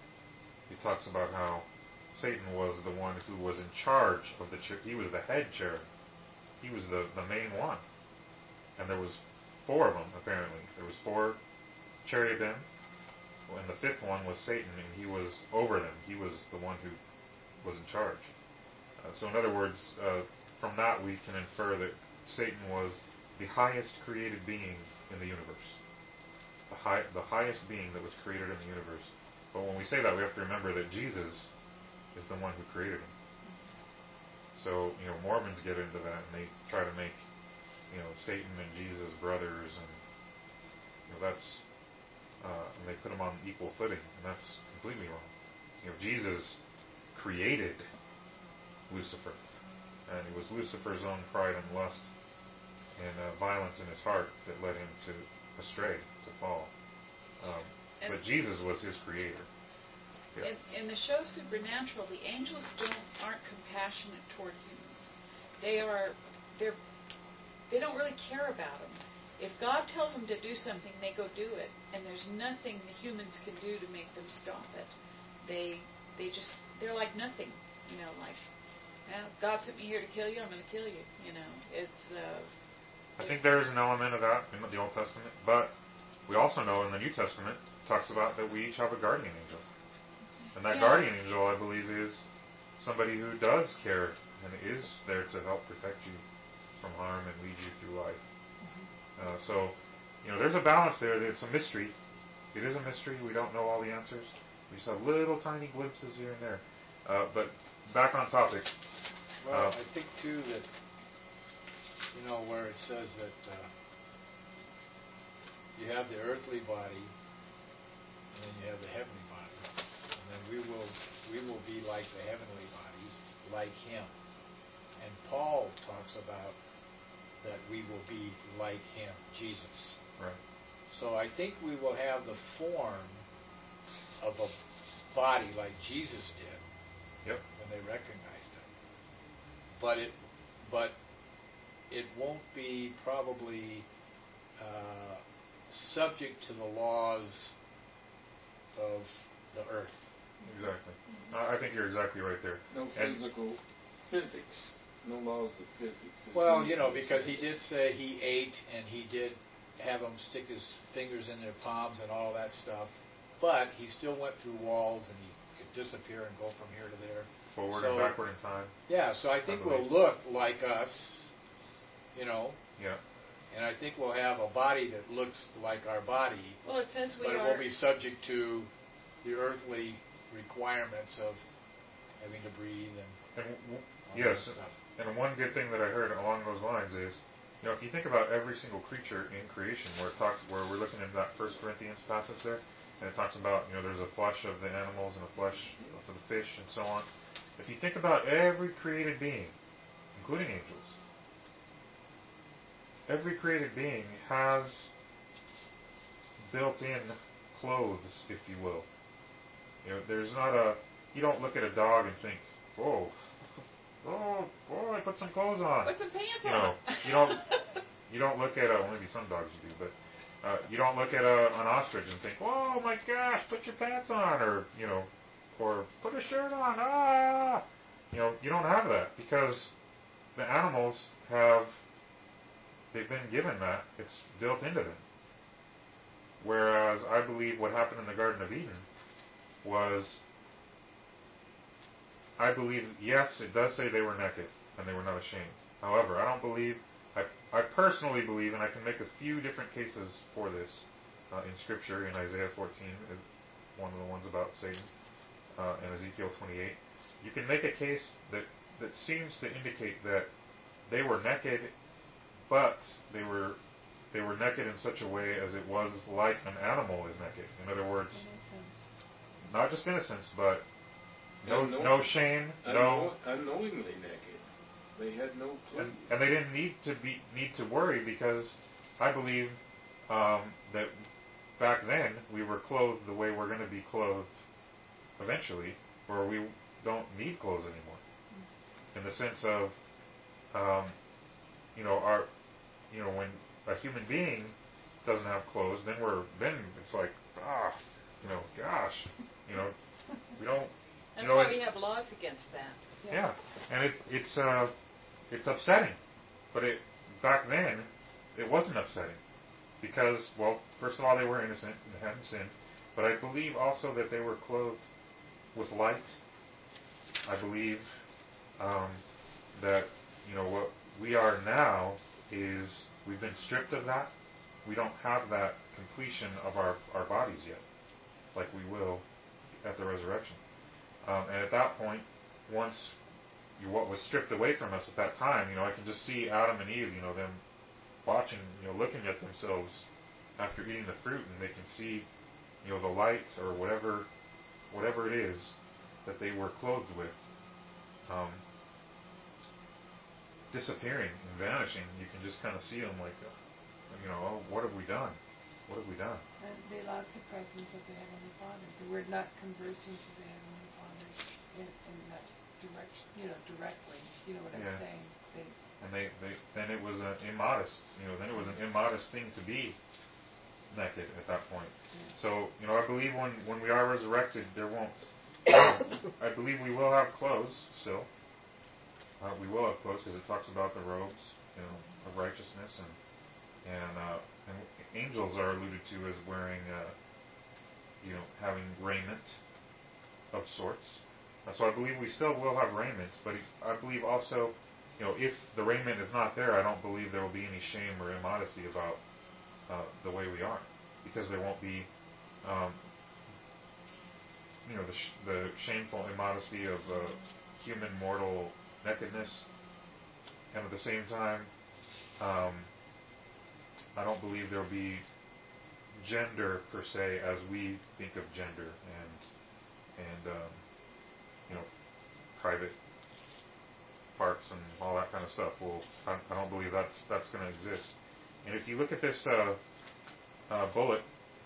he talks about how Satan was the one who was in charge of the cher- he was the head cherub. He was the, the main one. And there was four of them, apparently. There was four cherubim, and the fifth one was Satan, and he was over them. He was the one who was in charge. Uh, so in other words, uh, from that we can infer that Satan was the highest created being in the universe. The, high, the highest being that was created in the universe. But when we say that, we have to remember that Jesus is the one who created him. So, you know, Mormons get into that, and they try to make, you know, Satan and Jesus brothers, and, you know, that's, uh, and they put them on equal footing, and that's completely wrong. You know, Jesus created Lucifer. And it was Lucifer's own pride and lust and uh, violence in his heart that led him to astray, to fall. Um, but Jesus was his creator. Yeah. In, in the show Supernatural, the angels don't aren't compassionate toward humans. They are they're they don't really care about them. If God tells them to do something, they go do it, and there's nothing the humans can do to make them stop it. They they just they're like nothing, you know, like, well, God sent me here to kill you, I'm going to kill you. You know, it's. Uh, I think there is an element of that in the Old Testament, but we also know in the New Testament it talks about that we each have a guardian angel. And that Yeah. guardian angel, I believe, is somebody who does care and is there to help protect you from harm and lead you through life. Mm-hmm. Uh, so, you know, there's a balance there. It's a mystery. It is a mystery. We don't know all the answers. We just have little tiny glimpses here and there. Uh, but back on topic. Well, uh, I think, too, that, you know, where it says that uh, you have the earthly body, and then you have the heavenly body, and then we will we will be like the heavenly body, like Him. And Paul talks about that we will be like Him, Jesus. Right. So I think we will have the form of a body like Jesus did. Yep. When they recognized Him. But it, but it won't be probably uh, subject to the laws of the earth. Exactly. I think you're exactly right there. No And- physical physics. No laws of physics. Well, you know, because he did say he ate and he did have them stick his fingers in their palms and all that stuff, but he still went through walls and he could disappear and go from here to there. Forward So- and backward in time. Yeah, so I think I we'll believe. look like us, you know, Yeah. and I think we'll have a body that looks like our body, well, it says we but it are. won't be subject to the earthly requirements of having to breathe and And w- w- all yes, that stuff. and one good thing that I heard along those lines is, you know, if you think about every single creature in creation, where it talks, where we're looking at that First Corinthians passage there, and it talks about, you know, there's a flesh of the animals and a flesh of the fish and so on. If you think about every created being, including angels, every created being has built-in clothes, if you will. You know, there's not a, you don't look at a dog and think, whoa, oh boy, put some clothes on. Put some pants You on. know, you don't, you don't look at a, well, maybe some dogs you do, but uh, you don't look at a, an ostrich and think, oh my gosh, put your pants on, or, you know, or put a shirt on, ah. You know, you don't have that because the animals have, they've been given that. It's built into them. Whereas I believe what happened in the Garden of Eden was, I believe, yes, it does say they were naked and they were not ashamed. However, I don't believe, I, I personally believe, and I can make a few different cases for this uh, in Scripture, in Isaiah fourteen, is one of the ones about Satan, uh, and Ezekiel twenty-eight. You can make a case that, that seems to indicate that they were naked, but they were they were naked in such a way as it was like an animal is naked. In other words, not just innocence, but no Unknown- no shame, no, Unknow- unknowingly naked. They had no clue. and, and they didn't need to be need to worry because I believe um, that back then we were clothed the way we're going to be clothed eventually, where we don't need clothes anymore. In the sense of, um, you know, our, you know, when a human being doesn't have clothes, then we're then it's like, ah, you know, gosh, you know, we don't. That's you know, why it- we have laws against that. Yeah, and it, it's uh, it's upsetting, but it back then it wasn't upsetting because, well, first of all, they were innocent and hadn't sinned, but I believe also that they were clothed with light. I believe um, that you know what we are now is we've been stripped of that. We don't have that completion of our, our bodies yet, like we will at the resurrection. Um, and at that point, once you, what was stripped away from us at that time, you know, I can just see Adam and Eve, you know, them watching, you know, looking at themselves after eating the fruit, and they can see, you know, the light or whatever, whatever it is that they were clothed with um, disappearing and vanishing. You can just kind of see them like, uh, you know, oh, what have we done? What have we done? And they lost the presence of the Heavenly Father. They were not conversing to the Heavenly Father in, in that direction, you know, directly. You know what Yeah. I'm saying? They, And they, they then it was an immodest, you know, then it was an immodest thing to be naked at that point. yeah. So, you know, I believe when, when we are resurrected, there won't, I believe we will have clothes still. Uh, we will have clothes because it talks about the robes, you know, of righteousness, and and, uh, and angels are alluded to as wearing, uh, you know, having raiment of sorts. Uh, so I believe we still will have raiment, but I believe also, you know, if the raiment is not there, I don't believe there will be any shame or immodesty about uh, the way we are, because there won't be, um, you know, the, sh- the shameful immodesty of uh, human mortal nakedness, and at the same time, um, I don't believe there will be gender per se as we think of gender, and and um, you know, private parts and all that kind of stuff. Well, I, I don't believe that's that's going to exist. And if you look at this uh, uh, bullet,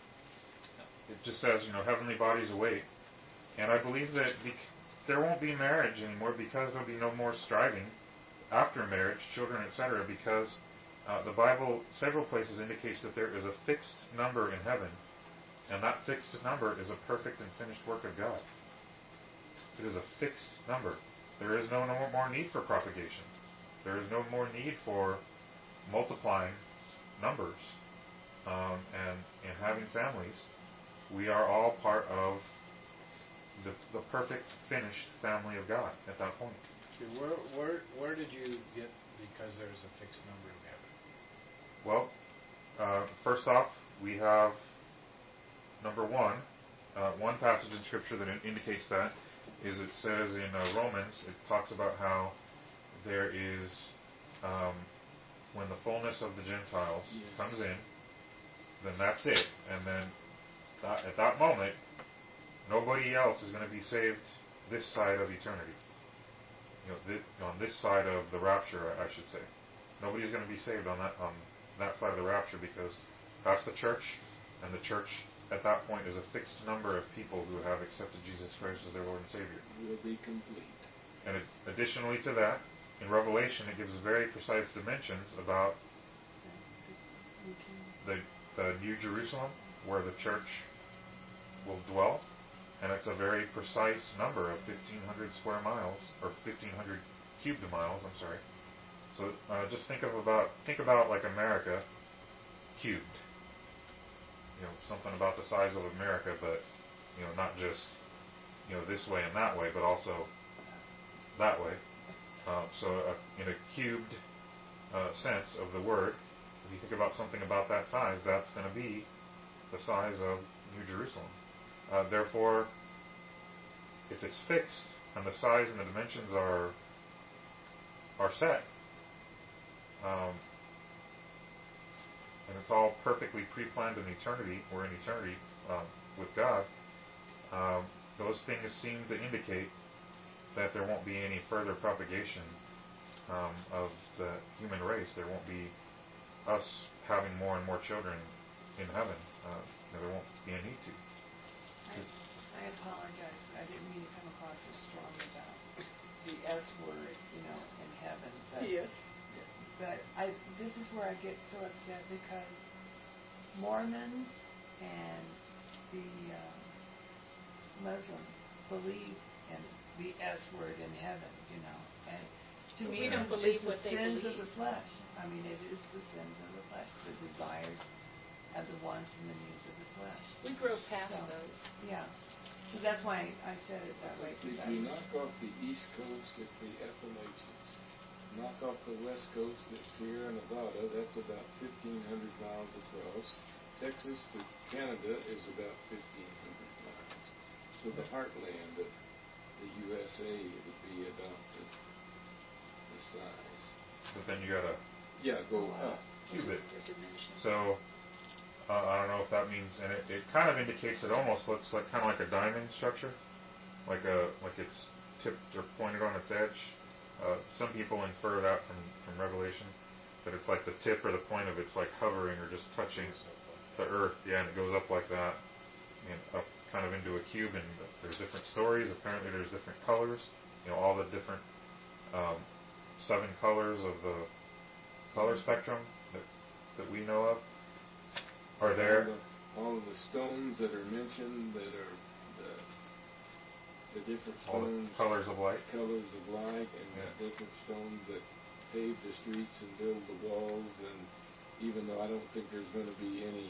it just says, you know, heavenly bodies await. And I believe that bec- there won't be marriage anymore, because there'll be no more striving after marriage, children, et cetera. Because uh, the Bible, several places, indicates that there is a fixed number in heaven, and that fixed number is a perfect and finished work of God. It is a fixed number. There is no, no more need for propagation. There is no more need for multiplying numbers um, and, and having families. We are all part of the, the perfect, finished family of God at that point. Okay, where, where, where did you get because there's a fixed number in heaven? Well, uh, first off, we have, number one, uh, one passage in Scripture that in- indicates that is it says in uh, Romans, it talks about how there is, um, when the fullness of the Gentiles Yes. comes in, then that's it. And then that, at that moment, nobody else is going to be saved this side of eternity. You know, th- on this side of the rapture, I, I should say. Nobody's going to be saved on that on that side of the rapture, because that's the church, and the church at that point is a fixed number of people who have accepted Jesus Christ as their Lord and Savior. Will be complete. And it, additionally to that, in Revelation, it gives very precise dimensions about the, the New Jerusalem, where the church will dwell, and it's a very precise number of fifteen hundred square miles, or fifteen hundred cubed miles. I'm sorry. So uh, just think of about think about like America cubed. You know, something about the size of America, but you know, not just you know this way and that way, but also that way. Uh, so uh, in a cubed uh, sense of the word, if you think about something about that size, that's going to be the size of New Jerusalem. Uh, therefore, if it's fixed and the size and the dimensions are are set, um, and it's all perfectly pre-planned in eternity, or in eternity um, with God, um, those things seem to indicate that there won't be any further propagation um, of the human race. There won't be us having more and more children in heaven. Uh, there won't be a need to. I, I apologize. I didn't mean to come across as strong about the S word, you know, in heaven. But, Yes. but I, this is where I get so upset, because Mormons and the um, Muslims believe in the S word in heaven, you know. And to But me, we don't it's believe the what they sins believe. of the flesh. I mean, it is the sins of the flesh, the desires and the wants and the needs of the flesh. We grow past So, those. Yeah. So that's why I said it that way. If 'cause you I- knock off the east coast at the Appalachians, knock off the west coast at Sierra Nevada, that's about fifteen hundred miles across. Texas to Canada is about fifteen hundred miles. So the heartland of the U S A would be about the, the size. But then you gotta Yeah, go up. cube it. The dimension. So uh, I don't know if that means, and it, it kind of indicates, it almost looks like kind of like a diamond structure. like a like it's tipped or pointed on its edge. Uh, some people infer that from, from Revelation, that it's like the tip or the point of it's like hovering or just touching the earth. Yeah, and it goes up like that, and up kind of into a cube. And there's different stories. Apparently, there's different colors. You know, all the different um, seven colors of the color spectrum that that we know of are there. All, the, all of the stones that are mentioned, that are the, the different All stones, the colors of light. colors of light, and Yeah. the different stones that pave the streets and build the walls. And even though I don't think there's going to be any,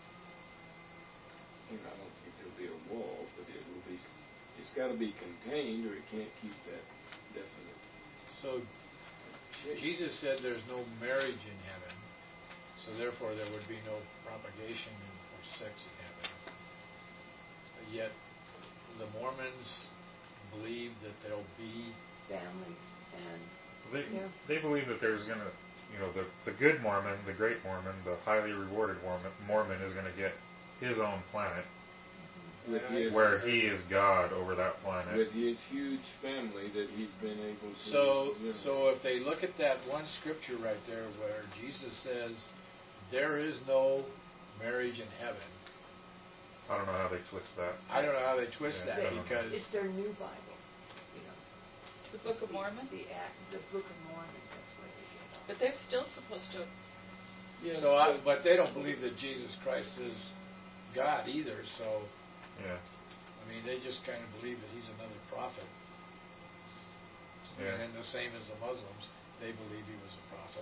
you know, I don't think there'll be a wall, but it will be. It's got to be contained, or it can't keep that definite So shape. Jesus said there's no marriage in heaven, so therefore there would be no propagation or sex in heaven. Yet the Mormons believe that there'll be families and They Yeah. they believe that there's gonna, you know, the the good Mormon, the great Mormon, the highly rewarded Mormon, Mormon is gonna get his own planet, With his, where he is God over that planet. with his huge family that he's been able to. So, generate. so if they look at that one scripture right there where Jesus says, there is no marriage in heaven, I don't know how they twist that. I don't know how they twist Yeah, that I don't know. because, it's their new Bible, you know. The Book of Mormon? The act, the Book of Mormon, that's where they get it. But they're still supposed to. Yes, so I, but they don't believe that Jesus Christ is God either, so, Yeah, I mean, they just kind of believe that he's another prophet. yeah. And then the same as the Muslims, they believe he was a prophet.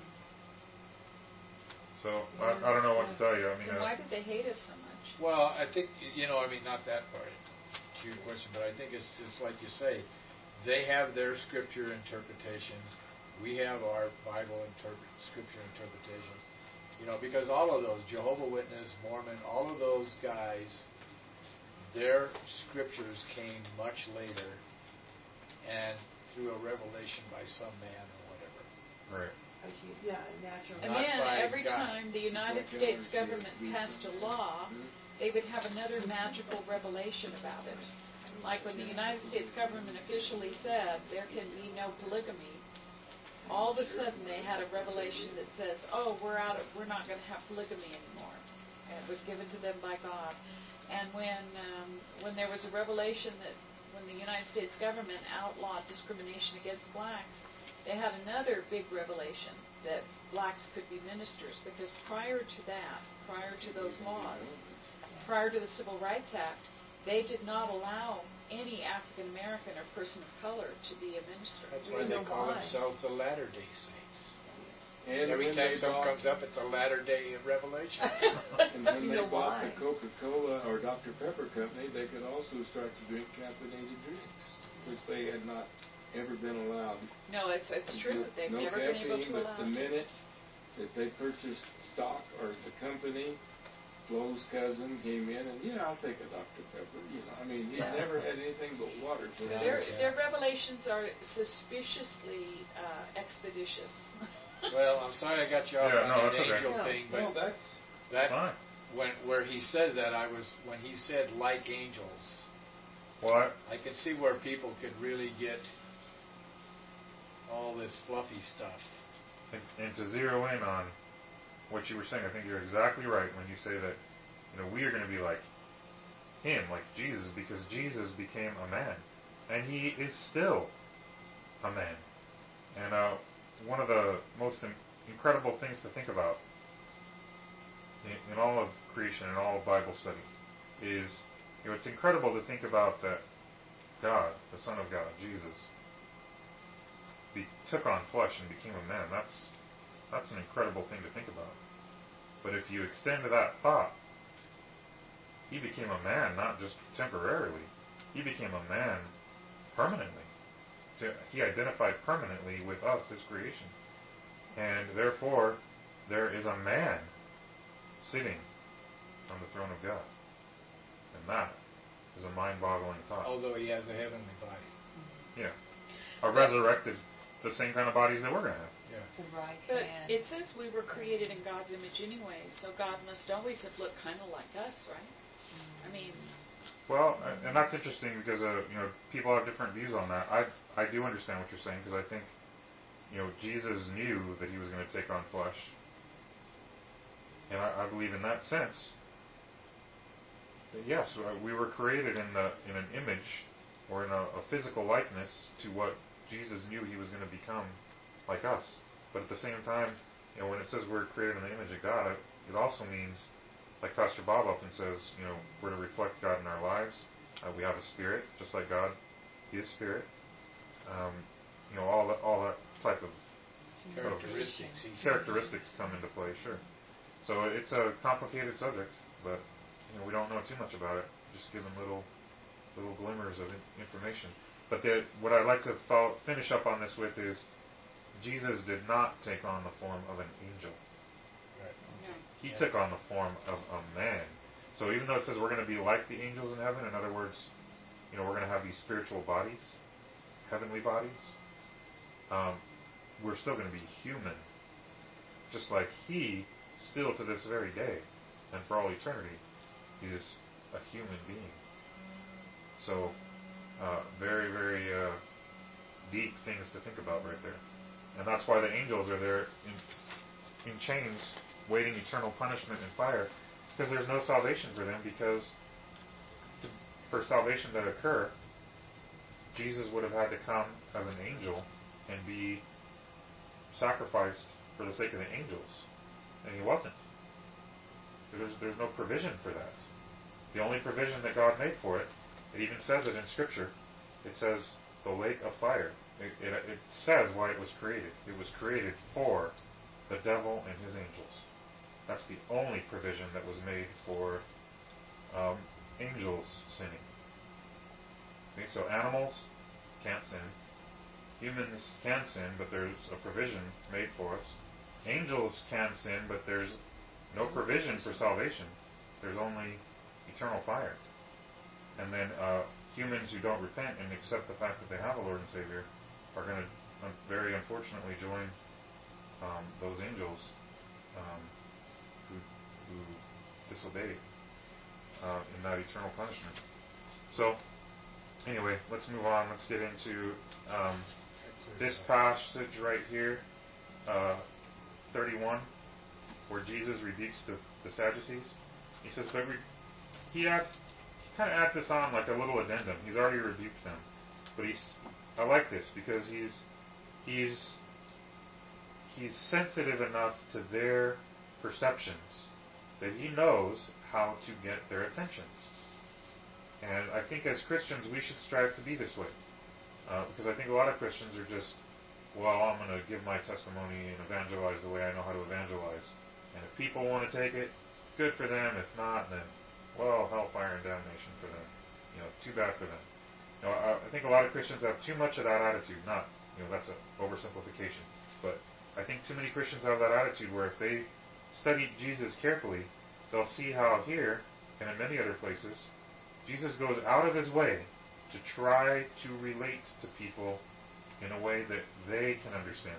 So I, I don't know what to tell you. I mean, Then uh, why did they hate us so much? Well, I think, you know, I mean, not that part to your question, but I think it's, it's like you say, they have their scripture interpretations. We have our Bible interpret, scripture interpretations. You know, because all of those, Jehovah Witness, Mormon, all of those guys, their scriptures came much later and through a revelation by some man or whatever. right. Okay, yeah, natural. And Not then by every God. time the United It's like States ours, government yeah, passed a recently. law, Mhm. they would have another magical revelation about it. Like when the United States government officially said there can be no polygamy, all of a sudden they had a revelation that says, "Oh, we're out of, we're not going to have polygamy anymore," and it was given to them by God. And when um, when there was a revelation that when the United States government outlawed discrimination against blacks, they had another big revelation that blacks could be ministers, because prior to that, prior to those laws, prior to the Civil Rights Act, they did not allow any African American or person of color to be a minister. That's We why they know call why. themselves the Latter-day Saints. And Every when time they something bought, comes up, it's a Latter-day Revelation. and when You they know bought why. the Coca-Cola or Doctor Pepper company, they could also start to drink caffeinated drinks, which they had not ever been allowed. No, it's it's true. They've no never been able caffeine, to but allow. the minute that they purchased stock or the company, Flo's cousin came in and, yeah, I'll take a Doctor Pepper. You know, I mean, he's Yeah. never had anything but water So for their him. their revelations are suspiciously uh, expeditious. Well, I'm sorry I got you off Yeah, on no, that that's okay. angel No, thing, but Well, that's that Fine. when where he said that, I was when he said like angels, Well, I, I could see where people could really get all this fluffy stuff. and, and to zero in on what you were saying, I think you're exactly right when you say that, you know, we are going to be like him, like Jesus, because Jesus became a man, and he is still a man. And uh, one of the most in- incredible things to think about in, in all of creation and all of Bible study is, you know, it's incredible to think about that God, the Son of God, Jesus, be, took on flesh and became a man. That's that's an incredible thing to think about. But if you extend that thought, he became a man not just temporarily. He became a man permanently. He identified permanently with us, his creation. And therefore, there is a man sitting on the throne of God. And that is a mind-boggling thought. Although he has a heavenly body. Yeah. A resurrected, the same kind of bodies that we're going to have. Yeah. The right But hand. it says we were created in God's image anyway, so God must always have looked kind of like us, right? I mean, Well, uh, and that's interesting because uh, you know people have different views on that. I I do understand what you're saying because I think you know Jesus knew that he was going to take on flesh, and I, I believe in that sense that yes, uh, we were created in the in an image or in a, a physical likeness to what Jesus knew he was going to become, like us. But at the same time, you know, when it says we're created in the image of God, it, it also means, like Pastor Bob often says, you know, we're to reflect God in our lives. Uh, we have a spirit, just like God is spirit. Um, you know, all that, all that type of Characteristics. of characteristics come into play. Sure. So it's a complicated subject, but you know, we don't know too much about it. Just give them little little glimmers of in- information. But the, what I'd like to follow, finish up on this with is Jesus did not take on the form of an angel. Right. No. He Yeah. took on the form of a man. So even though it says we're going to be like the angels in heaven, in other words, you know, we're going to have these spiritual bodies, heavenly bodies, um, we're still going to be human. Just like he, still to this very day, and for all eternity, is a human being. So, uh, very, very uh, deep things to think about right there. And that's why the angels are there in, in chains, waiting eternal punishment and fire, because there's no salvation for them, because to, for salvation to occur, Jesus would have had to come as an angel and be sacrificed for the sake of the angels. And he wasn't. There's, there's no provision for that. The only provision that God made for it, it even says it in Scripture, it says the lake of fire. It, it, it says why it was created. It was created for the devil and his angels. That's the only provision that was made for um, angels sinning. Okay, so animals can't sin. Humans can sin, but there's a provision made for us. Angels can sin, but there's no provision for salvation. There's only eternal fire. And then uh, humans who don't repent and accept the fact that they have a Lord and Savior are going to um, very unfortunately join um, those angels um, who, who disobeyed uh, in that eternal punishment. So, anyway, let's move on. Let's get into um, this passage right here, uh, thirty-one, where Jesus rebukes the, the Sadducees. He says, but re- he had kind of adds this on like a little addendum. He's already rebuked them, but he's I like this because he's he's he's sensitive enough to their perceptions that he knows how to get their attention. And I think as Christians we should strive to be this way, uh, because I think a lot of Christians are just, well, I'm going to give my testimony and evangelize the way I know how to evangelize, and if people want to take it, good for them. If not, then well, hellfire and damnation for them. You know, too bad for them. You know, I, I think a lot of Christians have too much of that attitude. Not, you know, that's an oversimplification. But I think too many Christians have that attitude where if they study Jesus carefully, they'll see how here, and in many other places, Jesus goes out of his way to try to relate to people in a way that they can understand.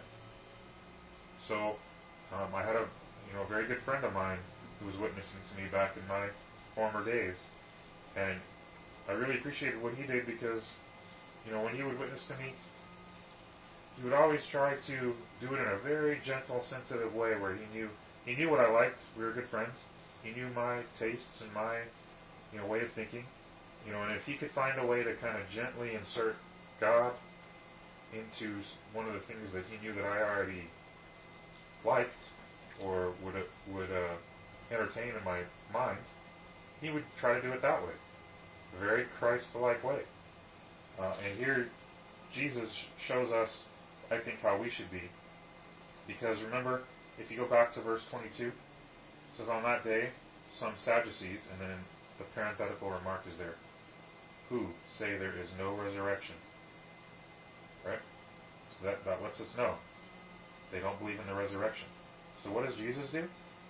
So, um, I had a, you know, a very good friend of mine who was witnessing to me back in my former days, and I really appreciated what he did because, you know, when he would witness to me, he would always try to do it in a very gentle, sensitive way where he knew he knew what I liked. We were good friends. He knew my tastes and my, you know, way of thinking. You know, and if he could find a way to kind of gently insert God into one of the things that he knew that I already liked or would uh, would uh, entertain in my mind, he would try to do it that way, a very Christ-like way. Uh, and here, Jesus shows us, I think, how we should be. Because remember, if you go back to verse twenty-two, it says, on that day, some Sadducees, and then the parenthetical remark is there, who say there is no resurrection. Right? So that, that lets us know. They don't believe in the resurrection. So what does Jesus do?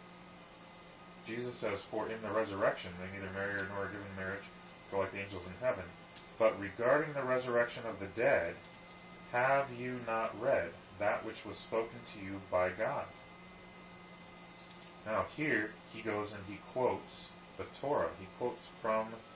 Jesus says, for in the resurrection they neither marry nor are given marriage, for like the angels in heaven. But regarding the resurrection of the dead, have you not read that which was spoken to you by God? Now here he goes and he quotes the Torah. He quotes from the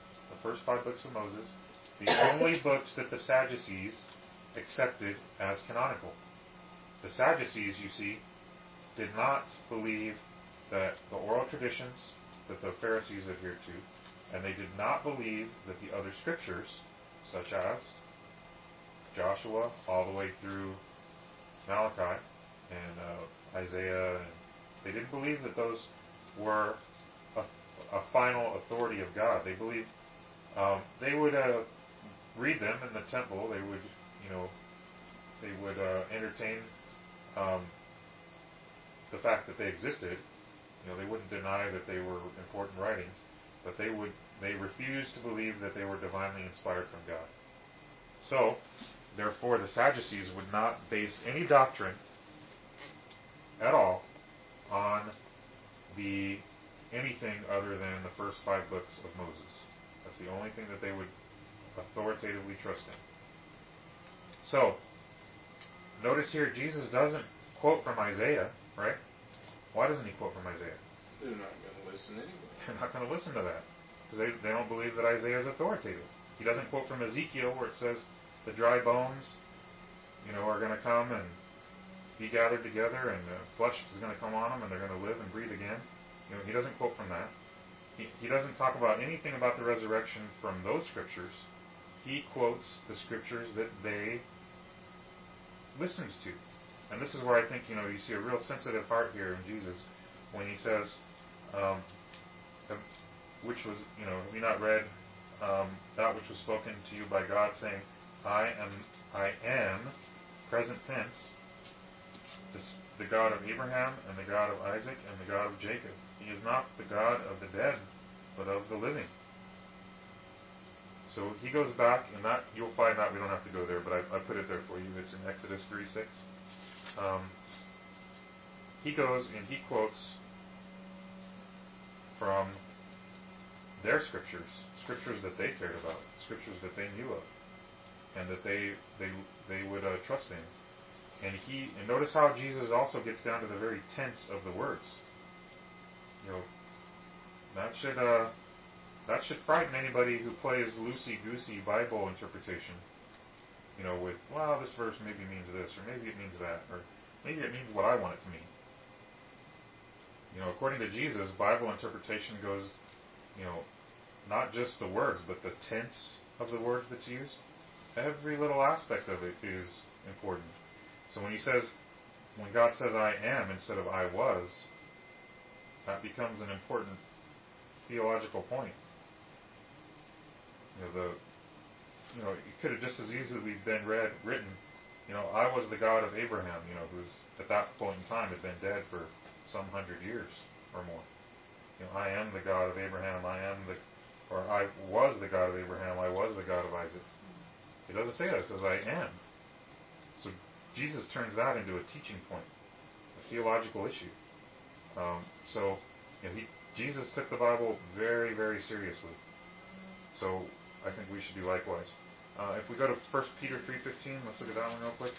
first five books of Moses, the only books that the Sadducees accepted as canonical. The Sadducees, you see, did not believe that the oral traditions that the Pharisees adhered to, and they did not believe that the other scriptures, such as Joshua all the way through Malachi and uh, Isaiah, and they didn't believe that those were a, a final authority of God. They believed um, they would uh, read them in the temple. They would, you know, they would uh, entertain um, the fact that they existed. You know, they wouldn't deny that they were important writings, but they would they refused to believe that they were divinely inspired from God. So, therefore, the Sadducees would not base any doctrine at all on the anything other than the first five books of Moses. That's the only thing that they would authoritatively trust in. So, notice here, Jesus doesn't quote from Isaiah, right? Why doesn't he quote from Isaiah? They're not going to listen anyway. They're not going to listen to that, because they, they don't believe that Isaiah is authoritative. He doesn't quote from Ezekiel, where it says the dry bones, you know, are going to come and be gathered together, and the flesh is going to come on them, and they're going to live and breathe again. You know, he doesn't quote from that. He, he doesn't talk about anything about the resurrection from those scriptures. He quotes the scriptures that they listened to. And this is where I think, you know, you see a real sensitive heart here in Jesus when he says, um, which was, you know, have you not read um, that which was spoken to you by God, saying, I am, I am, present tense, this, the God of Abraham and the God of Isaac and the God of Jacob. He is not the God of the dead, but of the living. So he goes back, and that you'll find that we don't have to go there, but I, I put it there for you. It's in Exodus three six. Um, he goes and he quotes from their scriptures, scriptures that they cared about, scriptures that they knew of, and that they they they would uh, trust in. And he and notice how Jesus also gets down to the very tense of the words. You know, that should uh, that should frighten anybody who plays loosey-goosey Bible interpretation. You know, with, well, this verse maybe means this, or maybe it means that, or maybe it means what I want it to mean. You know, according to Jesus, Bible interpretation goes, you know, not just the words, but the tense of the words that's used. Every little aspect of it is important. So when he says, when God says I am instead of I was, that becomes an important theological point. You know, the You know, it could have just as easily been read, written, you know, I was the God of Abraham, you know, who's at that point in time had been dead for some hundred years or more. You know, I am the God of Abraham, I am the, or I was the God of Abraham, I was the God of Isaac. It doesn't say that, it says I am. So Jesus turns that into a teaching point, a theological issue. Um, so, you know, he, Jesus took the Bible very, very seriously. So I think we should do likewise. Uh, if we go to First Peter three fifteen, let's look at that one real quick.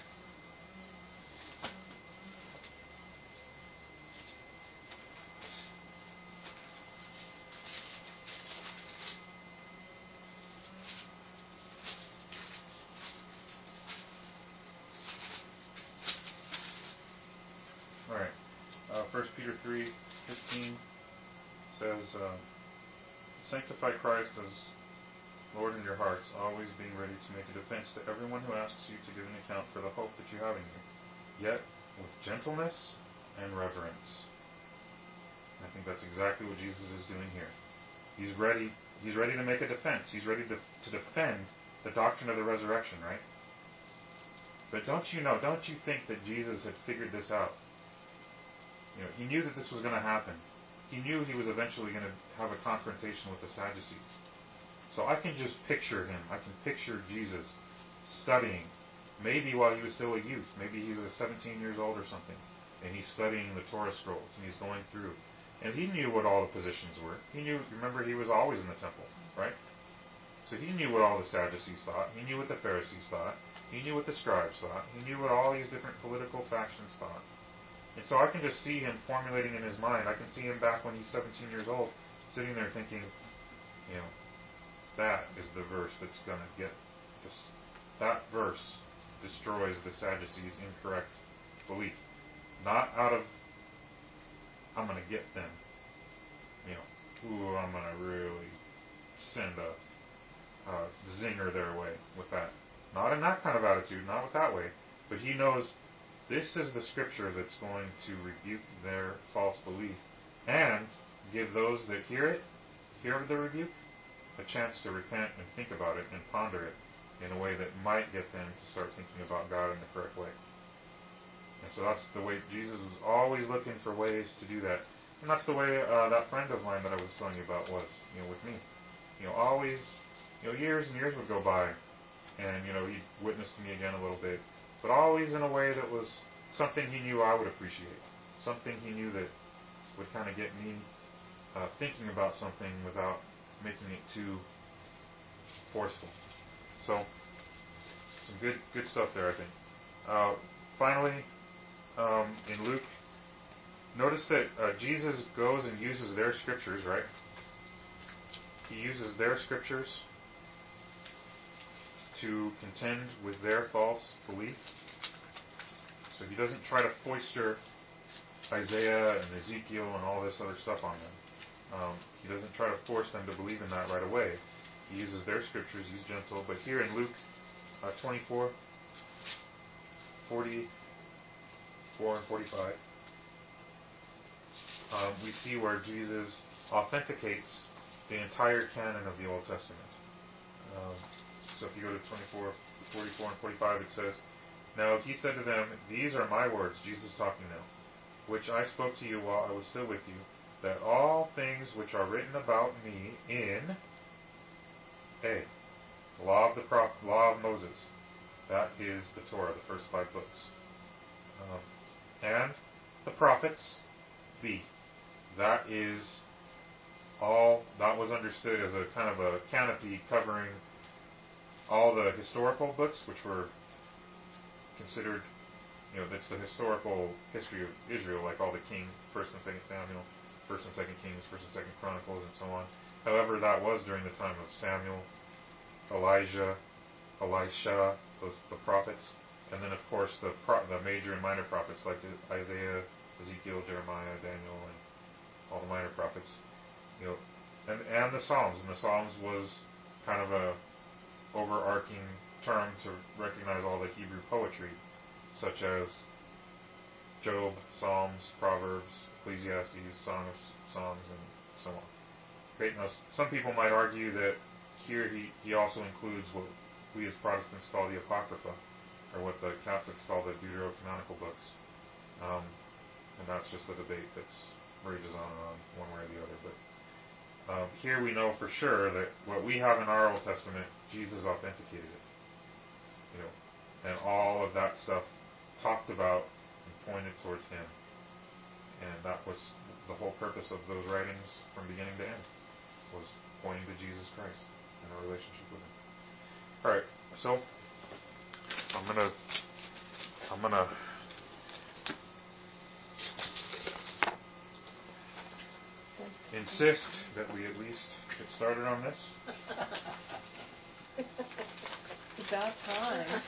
All right. Uh, First Peter three fifteen says, uh, sanctify Christ as Lord in your hearts, always being ready to make a defense to everyone who asks you to give an account for the hope that you have in you, yet with gentleness and reverence. I think that's exactly what Jesus is doing here. He's ready. He's ready to make a defense. He's ready to, to defend the doctrine of the resurrection, right? But don't you know, don't you think that Jesus had figured this out? You know, he knew that this was going to happen. He knew he was eventually going to have a confrontation with the Sadducees. So I can just picture him. I can picture Jesus studying, maybe while he was still a youth. Maybe he's a seventeen years old or something, and he's studying the Torah scrolls, and he's going through. And he knew what all the positions were. He knew, remember, he was always in the temple, right? So he knew what all the Sadducees thought. He knew what the Pharisees thought. He knew what the scribes thought. He knew what all these different political factions thought. And so I can just see him formulating in his mind. I can see him back when he's seventeen years old, sitting there thinking, you know, that is the verse that's going to get this. That verse destroys the Sadducees' incorrect belief. Not out of, I'm going to get them. You know, ooh, I'm going to really send a, a zinger their way with that. Not in that kind of attitude, not with that way. But he knows this is the scripture that's going to rebuke their false belief and give those that hear it, hear the rebuke, a chance to repent and think about it and ponder it in a way that might get them to start thinking about God in the correct way. And so that's the way Jesus was always looking for ways to do that. And that's the way uh, that friend of mine that I was telling you about was, you know, with me. You know, always, you know, years and years would go by, and, you know, he'd witness to me again a little bit, but always in a way that was something he knew I would appreciate, something he knew that would kind of get me uh, thinking about something without making it too forceful. So, some good good stuff there, I think. Uh, finally, um, in Luke, notice that uh, Jesus goes and uses their scriptures, right? He uses their scriptures to contend with their false belief. So he doesn't try to foister Isaiah and Ezekiel and all this other stuff on them. Um, he doesn't try to force them to believe in that right away. He uses their scriptures, he's gentle. But here in Luke uh, twenty-four, forty-four and forty-five, um, we see where Jesus authenticates the entire canon of the Old Testament. Um, so if you go to twenty-four, forty-four and forty-five, it says, "Now he said to them, These are my words," Jesus talking now, "which I spoke to you while I was still with you, that all things which are written about me in A, law of the Prophet, law of Moses," that is the Torah, the first five books, um, "and the prophets, B, that is all that was understood as a kind of a canopy covering all the historical books, which were considered, you know, that's the historical history of Israel, like all the king, First and Second Samuel, First and Second Kings, First and Second Chronicles, and so on. However, that was during the time of Samuel, Elijah, Elisha, those the prophets, and then of course the pro- the major and minor prophets like Isaiah, Ezekiel, Jeremiah, Daniel, and all the minor prophets. You know, and and the Psalms, and the Psalms was kind of a overarching term to recognize all the Hebrew poetry, such as Job, Psalms, Proverbs, Ecclesiastes, Song of Songs, and so on. Okay, now some people might argue that here he, he also includes what we as Protestants call the Apocrypha, or what the Catholics call the Deuterocanonical books. Um, and that's just a debate that rages on and on, one way or the other. But um, here we know for sure that what we have in our Old Testament, Jesus authenticated it. You know, and all of that stuff talked about and pointed towards him. And that was the whole purpose of those writings from beginning to end, was pointing to Jesus Christ and our relationship with him. All right, so I'm gonna I'm gonna insist that we at least get started on this. It's about time.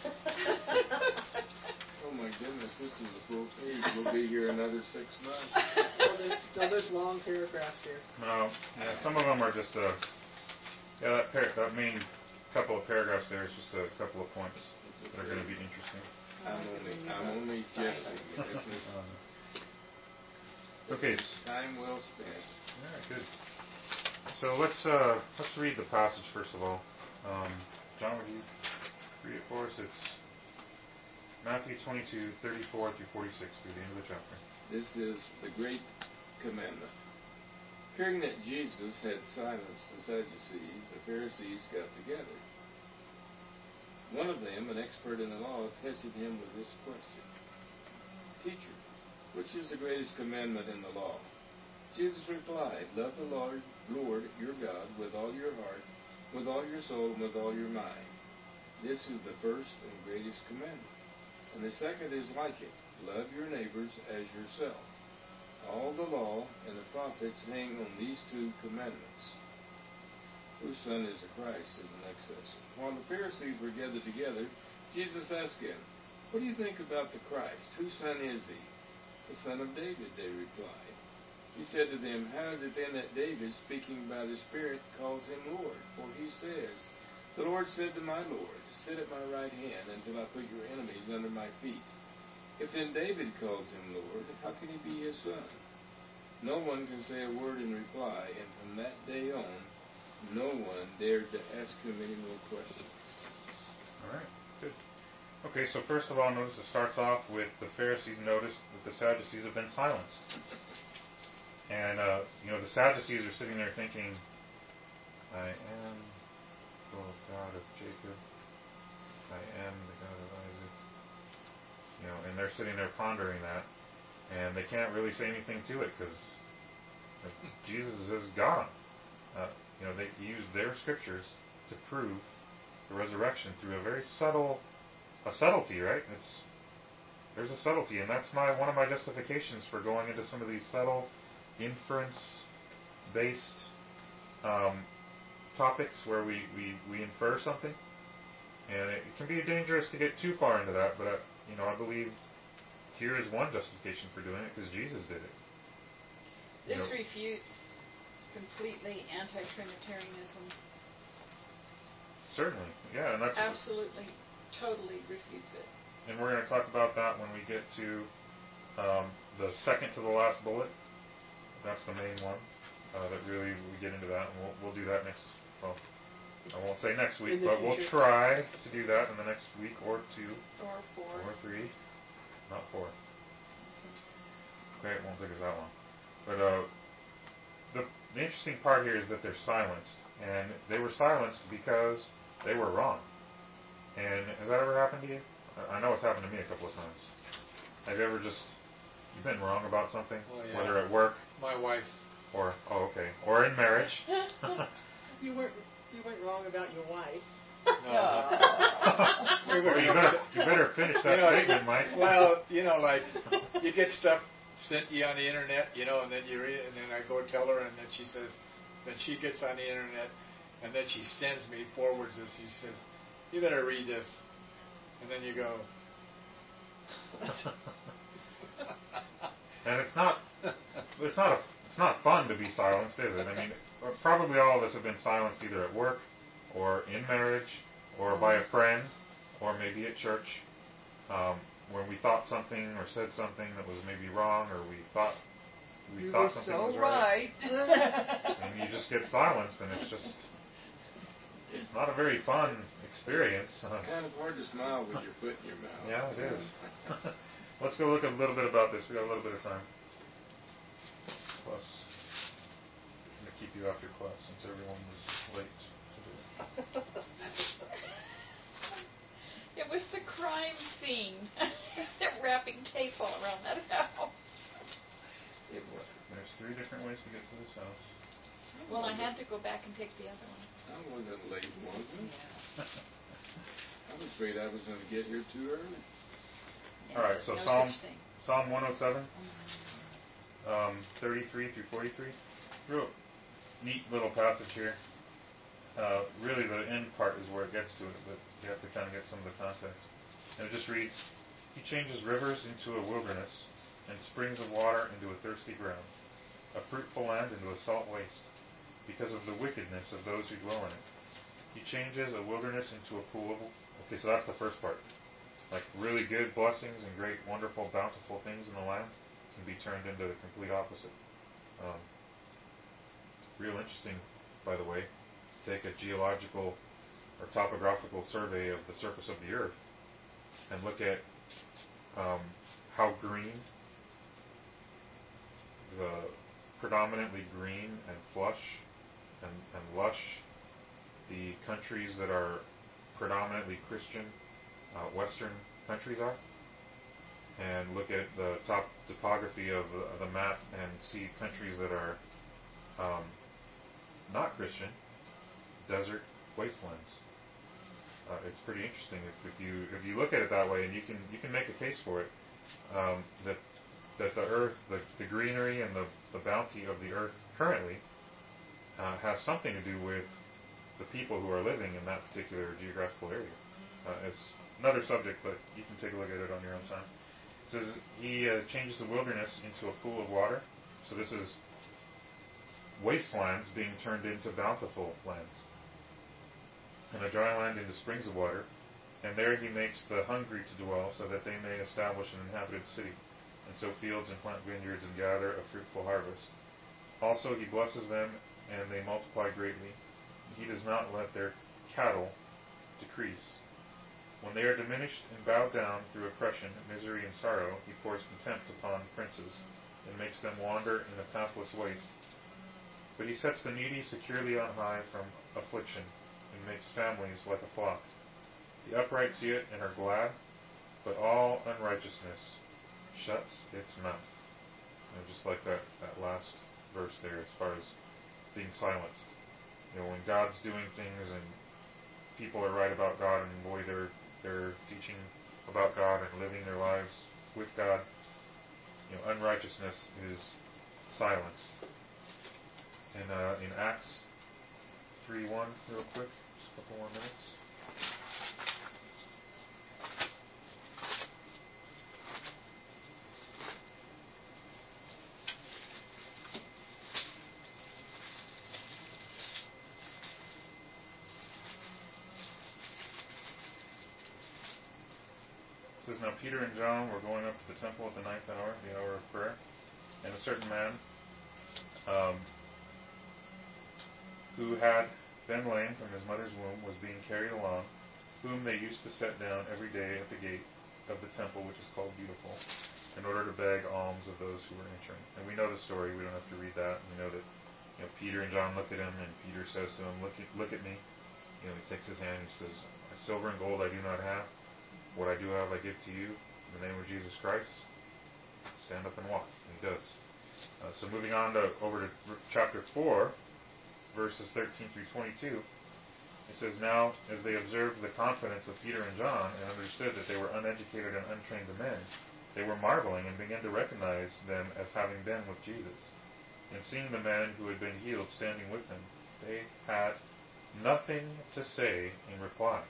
Oh my goodness, this is a full page. We'll be here another six months. So there's, so there's long paragraphs here. No, yeah, some of them are just a yeah that par- that main couple of paragraphs there is just a couple of points that are going to be interesting. I'm only, I'm only jesting. This is, Um, this okay. is time well spent. All right, good. So let's uh, let's read the passage first of all. Um, John, would you read it for us? It's Matthew twenty-two, thirty-four through forty-six, through the end of the chapter. This is the great commandment. Hearing that Jesus had silenced the Sadducees, the Pharisees got together. One of them, an expert in the law, tested him with this question: "Teacher, which is the greatest commandment in the law?" Jesus replied, "Love the Lord, Lord your God with all your heart, with all your soul, and with all your mind. This is the first and greatest commandment. And the second is like it: love your neighbors as yourself. All the law and the prophets hang on these two commandments." whose son is the Christ, is the next section. While the Pharisees were gathered together, Jesus asked them, "What do you think about the Christ? Whose son is he?" "The son of David," they replied. He said to them, "How is it then that David, speaking by the Spirit, calls him Lord? For he says, 'The Lord said to my Lord, sit at my right hand until I put your enemies under my feet.' If then David calls him Lord, how can he be his son?" No one can say a word in reply, and from that day on, no one dared to ask him any more questions. All right, good. Okay, so first of all, notice it starts off with the Pharisees notice that the Sadducees have been silenced. And, uh, you know, the Sadducees are sitting there thinking, "I am the God of Jacob. I am the God of Isaac." You know, and they're sitting there pondering that, and they can't really say anything to it because Jesus is God. Uh, you know, they use their scriptures to prove the resurrection through a very subtle, a subtlety, right? It's there's a subtlety, and that's my one of my justifications for going into some of these subtle, inference-based um, topics where we, we, we infer something, and it can be dangerous to get too far into that. But uh, you know, I believe here is one justification for doing it because Jesus did it. This you know, refutes completely anti-Trinitarianism. Certainly, yeah, and that's Absolutely, totally refutes it. and we're going to talk about that when we get to um, the second to the last bullet. That's the main one uh, that really we get into that, and we'll we'll do that next. Well, I won't say next week, but we'll try to do that in the next week or two, Or four. or three, not four. Okay, it won't take us that long. But uh, the the interesting part here is that they're silenced, and they were silenced because they were wrong. And has that ever happened to you? I I know it's happened to me a couple of times. Have you ever just you've been wrong about something, Oh, yeah. whether at work My wife. or oh okay, or in marriage? You weren't you weren't wrong about your wife. No. We were- Well, you better you better finish that You know, statement, Mike. Well, you know, like you get stuff sent to you on the internet, you know, and then you read it, and then I go tell her, and then she says, then she gets on the internet, and then she sends me, forwards this. She says, "You better read this," and then you go. And it's not it's not a, it's not fun to be silenced, is it? I mean, probably all of us have been silenced either at work, or in marriage, or by a friend, or maybe at church, um, when we thought something or said something that was maybe wrong, or we thought we You thought were something so was right, right. and you just get silenced, and it's just it's not a very fun experience. It's kind of hard to smile with your foot in your mouth. Yeah, it is. Let's go look a little bit about this. We got a little bit of time. Plus, I'm going to keep you after class since everyone was late today. It was the crime scene. They're wrapping tape all around that house. It was. There's three different ways to get to this house. Well, I had to go back and take the other one. I wasn't late, was I? I was afraid I was going to get here too early. All right, so no Psalm such thing. Psalm one oh seven, um, thirty-three through forty-three. Real neat little passage here. Uh, really, the end part is where it gets to it, but you have to kind of get some of the context. And it just reads, "He changes rivers into a wilderness, and springs of water into a thirsty ground, a fruitful land into a salt waste, because of the wickedness of those who dwell in it. He changes a wilderness into a pool of..." Okay, so that's the first part. Like really good blessings and great, wonderful, bountiful things in the land can be turned into the complete opposite. Um, real interesting, by the way, to take a geological or topographical survey of the surface of the earth and look at um, how green, the predominantly green and flush and, and lush, the countries that are predominantly Christian, uh, Western countries are, and look at the top topography of the, of the map and see countries that are um, not Christian, desert wastelands. Uh, it's pretty interesting if, if you if you look at it that way, and you can you can make a case for it, um, that that the earth, the, the greenery and the, the bounty of the earth currently uh, has something to do with the people who are living in that particular geographical area. Uh, it's another subject, but you can take a look at it on your own time. It says he uh, changes the wilderness into a pool of water. So this is wastelands being turned into bountiful lands, and a dry land into springs of water. And there he makes the hungry to dwell, so that they may establish an inhabited city, and sow fields and plant vineyards and gather a fruitful harvest. Also he blesses them, and they multiply greatly. He does not let their cattle decrease. When they are diminished and bowed down through oppression, misery, and sorrow, he pours contempt upon princes, and makes them wander in a pathless waste. But he sets the needy securely on high from affliction, and makes families like a flock. The upright see it and are glad, but all unrighteousness shuts its mouth. And just like that, that last verse there, as far as being silenced. You know, when God's doing things and people are right about God, and boy, they're they're teaching about God and living their lives with God, you know, unrighteousness is silenced. And uh, in Acts three one, real quick, just a couple more minutes. It says, now Peter and John were going up to the temple at the ninth hour, the hour of prayer, and a certain man um, who had been lame from his mother's womb was being carried along, whom they used to set down every day at the gate of the temple, which is called Beautiful, in order to beg alms of those who were entering. And we know the story. We don't have to read that. We know that, you know, Peter and John look at him, and Peter says to him, "Look at, look at me." You know, he takes his hand and he says, "Silver and gold I do not have. What I do have I give to you. In the name of Jesus Christ, stand up and walk." And he does. Uh, so moving on to over to chapter four, verses thirteen through twenty-two, it says, now as they observed the confidence of Peter and John, and understood that they were uneducated and untrained men, they were marveling and began to recognize them as having been with Jesus. And seeing the man who had been healed standing with them, they had nothing to say in reply.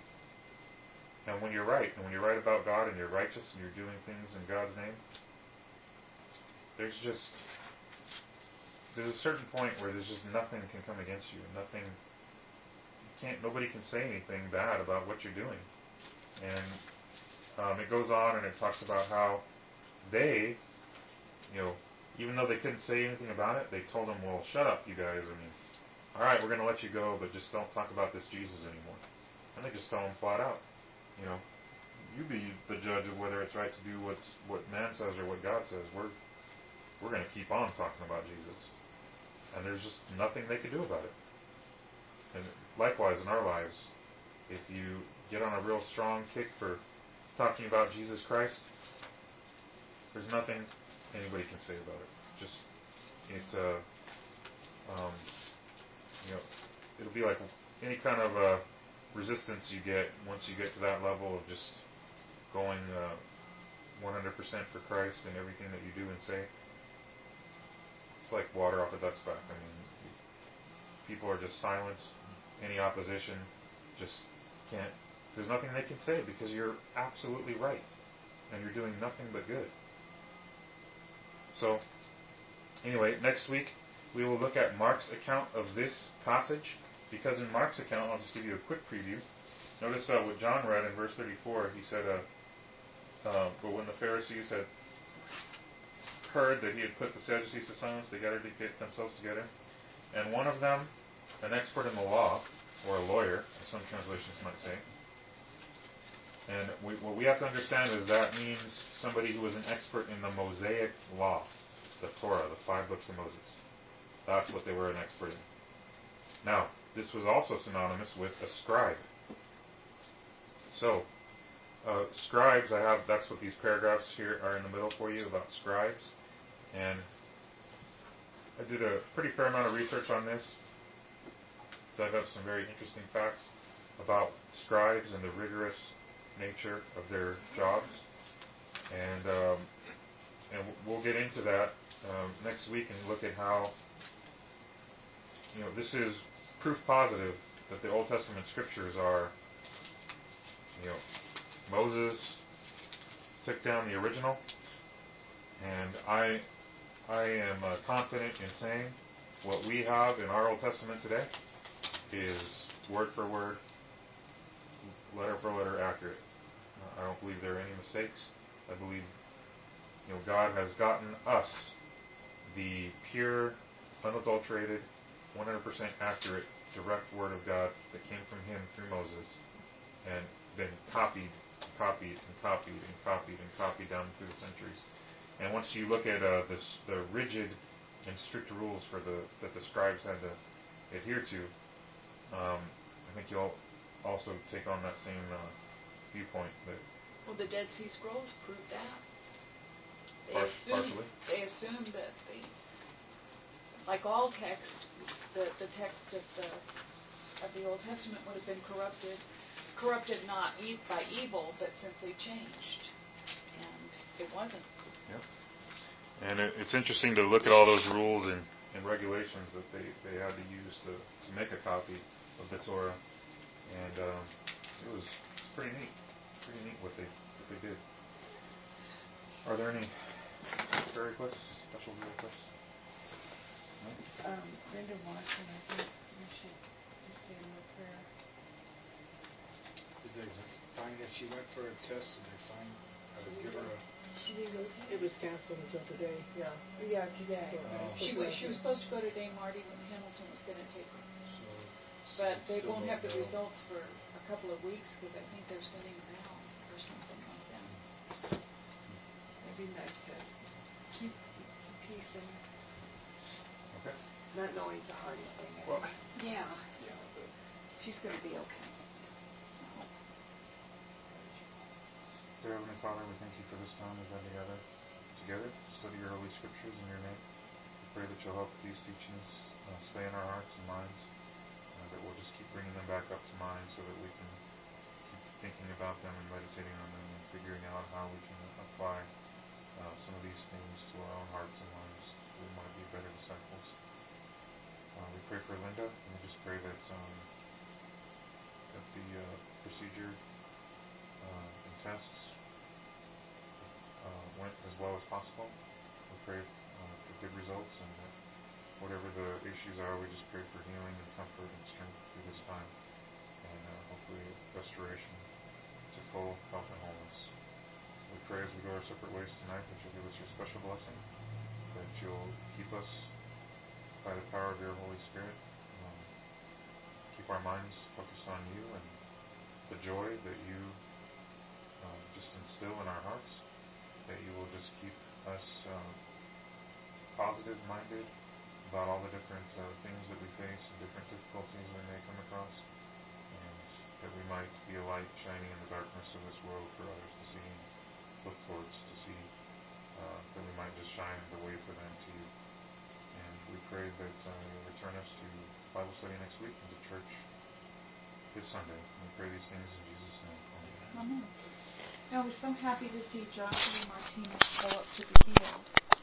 Now when you're right, and when you're right about God, and you're righteous, and you're doing things in God's name, there's just, there's a certain point where there's just nothing can come against you. Nothing, you can't, nobody can say anything bad about what you're doing. And um, it goes on and it talks about how they, you know, even though they couldn't say anything about it, they told them, well, shut up, you guys. I mean, all right, we're going to let you go, but just don't talk about this Jesus anymore. And they just tell them flat out, you know, you be the judge of whether it's right to do what's what man says or what God says. We're we're going to keep on talking about Jesus. And there's just nothing they can do about it. And likewise in our lives, if you get on a real strong kick for talking about Jesus Christ, there's nothing anybody can say about it. Just, it, uh, um, you know, it'll be like any kind of uh, resistance you get once you get to that level of just going uh, one hundred percent for Christ in everything that you do and say. It's like water off a duck's back. I mean, people are just silent. Any opposition just can't, there's nothing they can say because you're absolutely right and you're doing nothing but good. So, anyway, next week we will look at Mark's account of this passage, because in Mark's account, I'll just give you a quick preview. Notice uh, what John read in verse thirty-four. He said, uh, uh, but when the Pharisees had heard that he had put the Sadducees to silence, they gathered to get themselves together. And one of them, an expert in the law, or a lawyer, as some translations might say. And we, what we have to understand is that means somebody who was an expert in the Mosaic law, the Torah, the five books of Moses. That's what they were an expert in. Now, this was also synonymous with a scribe. So, uh, scribes, I have, that's what these paragraphs here are in the middle for you about scribes. And I did a pretty fair amount of research on this. Dug up some very interesting facts about scribes and the rigorous nature of their jobs. And um, and we'll get into that um, next week and look at how, you know, this is proof positive that the Old Testament scriptures are, you know, Moses took down the original, and I, I am uh, confident in saying what we have in our Old Testament today is word for word, letter for letter accurate. Uh, I don't believe there are any mistakes. I believe, you know, God has gotten us the pure, unadulterated, one hundred percent accurate, direct word of God that came from Him through Moses, and been copied, copied, and copied, and copied, and copied down through the centuries. And once you look at uh, this, the rigid and strict rules for the that the scribes had to adhere to, um, I think you'll also take on that same uh, viewpoint. That Well, the Dead Sea Scrolls prove that. They Par- assume, partially. They assume that the, like all text, the the text of the of the Old Testament would have been corrupted, corrupted not e- by evil, but simply changed, and it wasn't. Yep. And it, it's interesting to look at all those rules and, and regulations that they, they had to use to, to make a copy of the Torah, and um, it was pretty neat, pretty neat what they what they did. Are there any prayer requests, special prayer requests? No? Um, Linda Watson, I think we should just say a little prayer. Did they find that she went for a test? Did they find, uh, give her a... She didn't. It was canceled until today, yeah. Yeah, today. Oh. She was she was supposed to go today. Marty Hamilton was going to take her, So but it's they still won't no have the go. results for a couple of weeks because I think they're sending them out or something like that. It'd be nice to keep some peace and Okay. not knowing the hardest thing ever. Well, Yeah, yeah. But she's going to be okay. I hope. Dear Heavenly Father, we thank you for this time we've been together, together to study your Holy Scriptures in your name. We pray that you'll help these teachings uh, stay in our hearts and minds, uh, that we'll just keep bringing them back up to mind so that we can keep thinking about them and meditating on them and figuring out how we can apply uh, some of these things to our own hearts and lives. We might be better disciples. Uh, we pray for Linda, and we just pray that um, that the uh, procedure uh, and tests uh, went as well as possible. We pray uh, for good results, and that whatever the issues are, we just pray for healing and comfort and strength through this time, and uh, hopefully restoration to full health and wholeness. We pray as we go our separate ways tonight that you'll give us your special blessing, that you'll keep us by the power of your Holy Spirit, um, keep our minds focused on you and the joy that you um, just instill in our hearts, that you will just keep us um, positive-minded about all the different uh, things that we face and different difficulties we may come across, and that we might be a light shining in the darkness of this world for others to see and look towards, to see uh, that we might just shine the way for them to you. And we pray that uh, you'll return us to Bible study next week and to church this Sunday. We pray these things in Jesus' name. Amen. Amen. I was so happy to see Joshua Martinez go up to the field.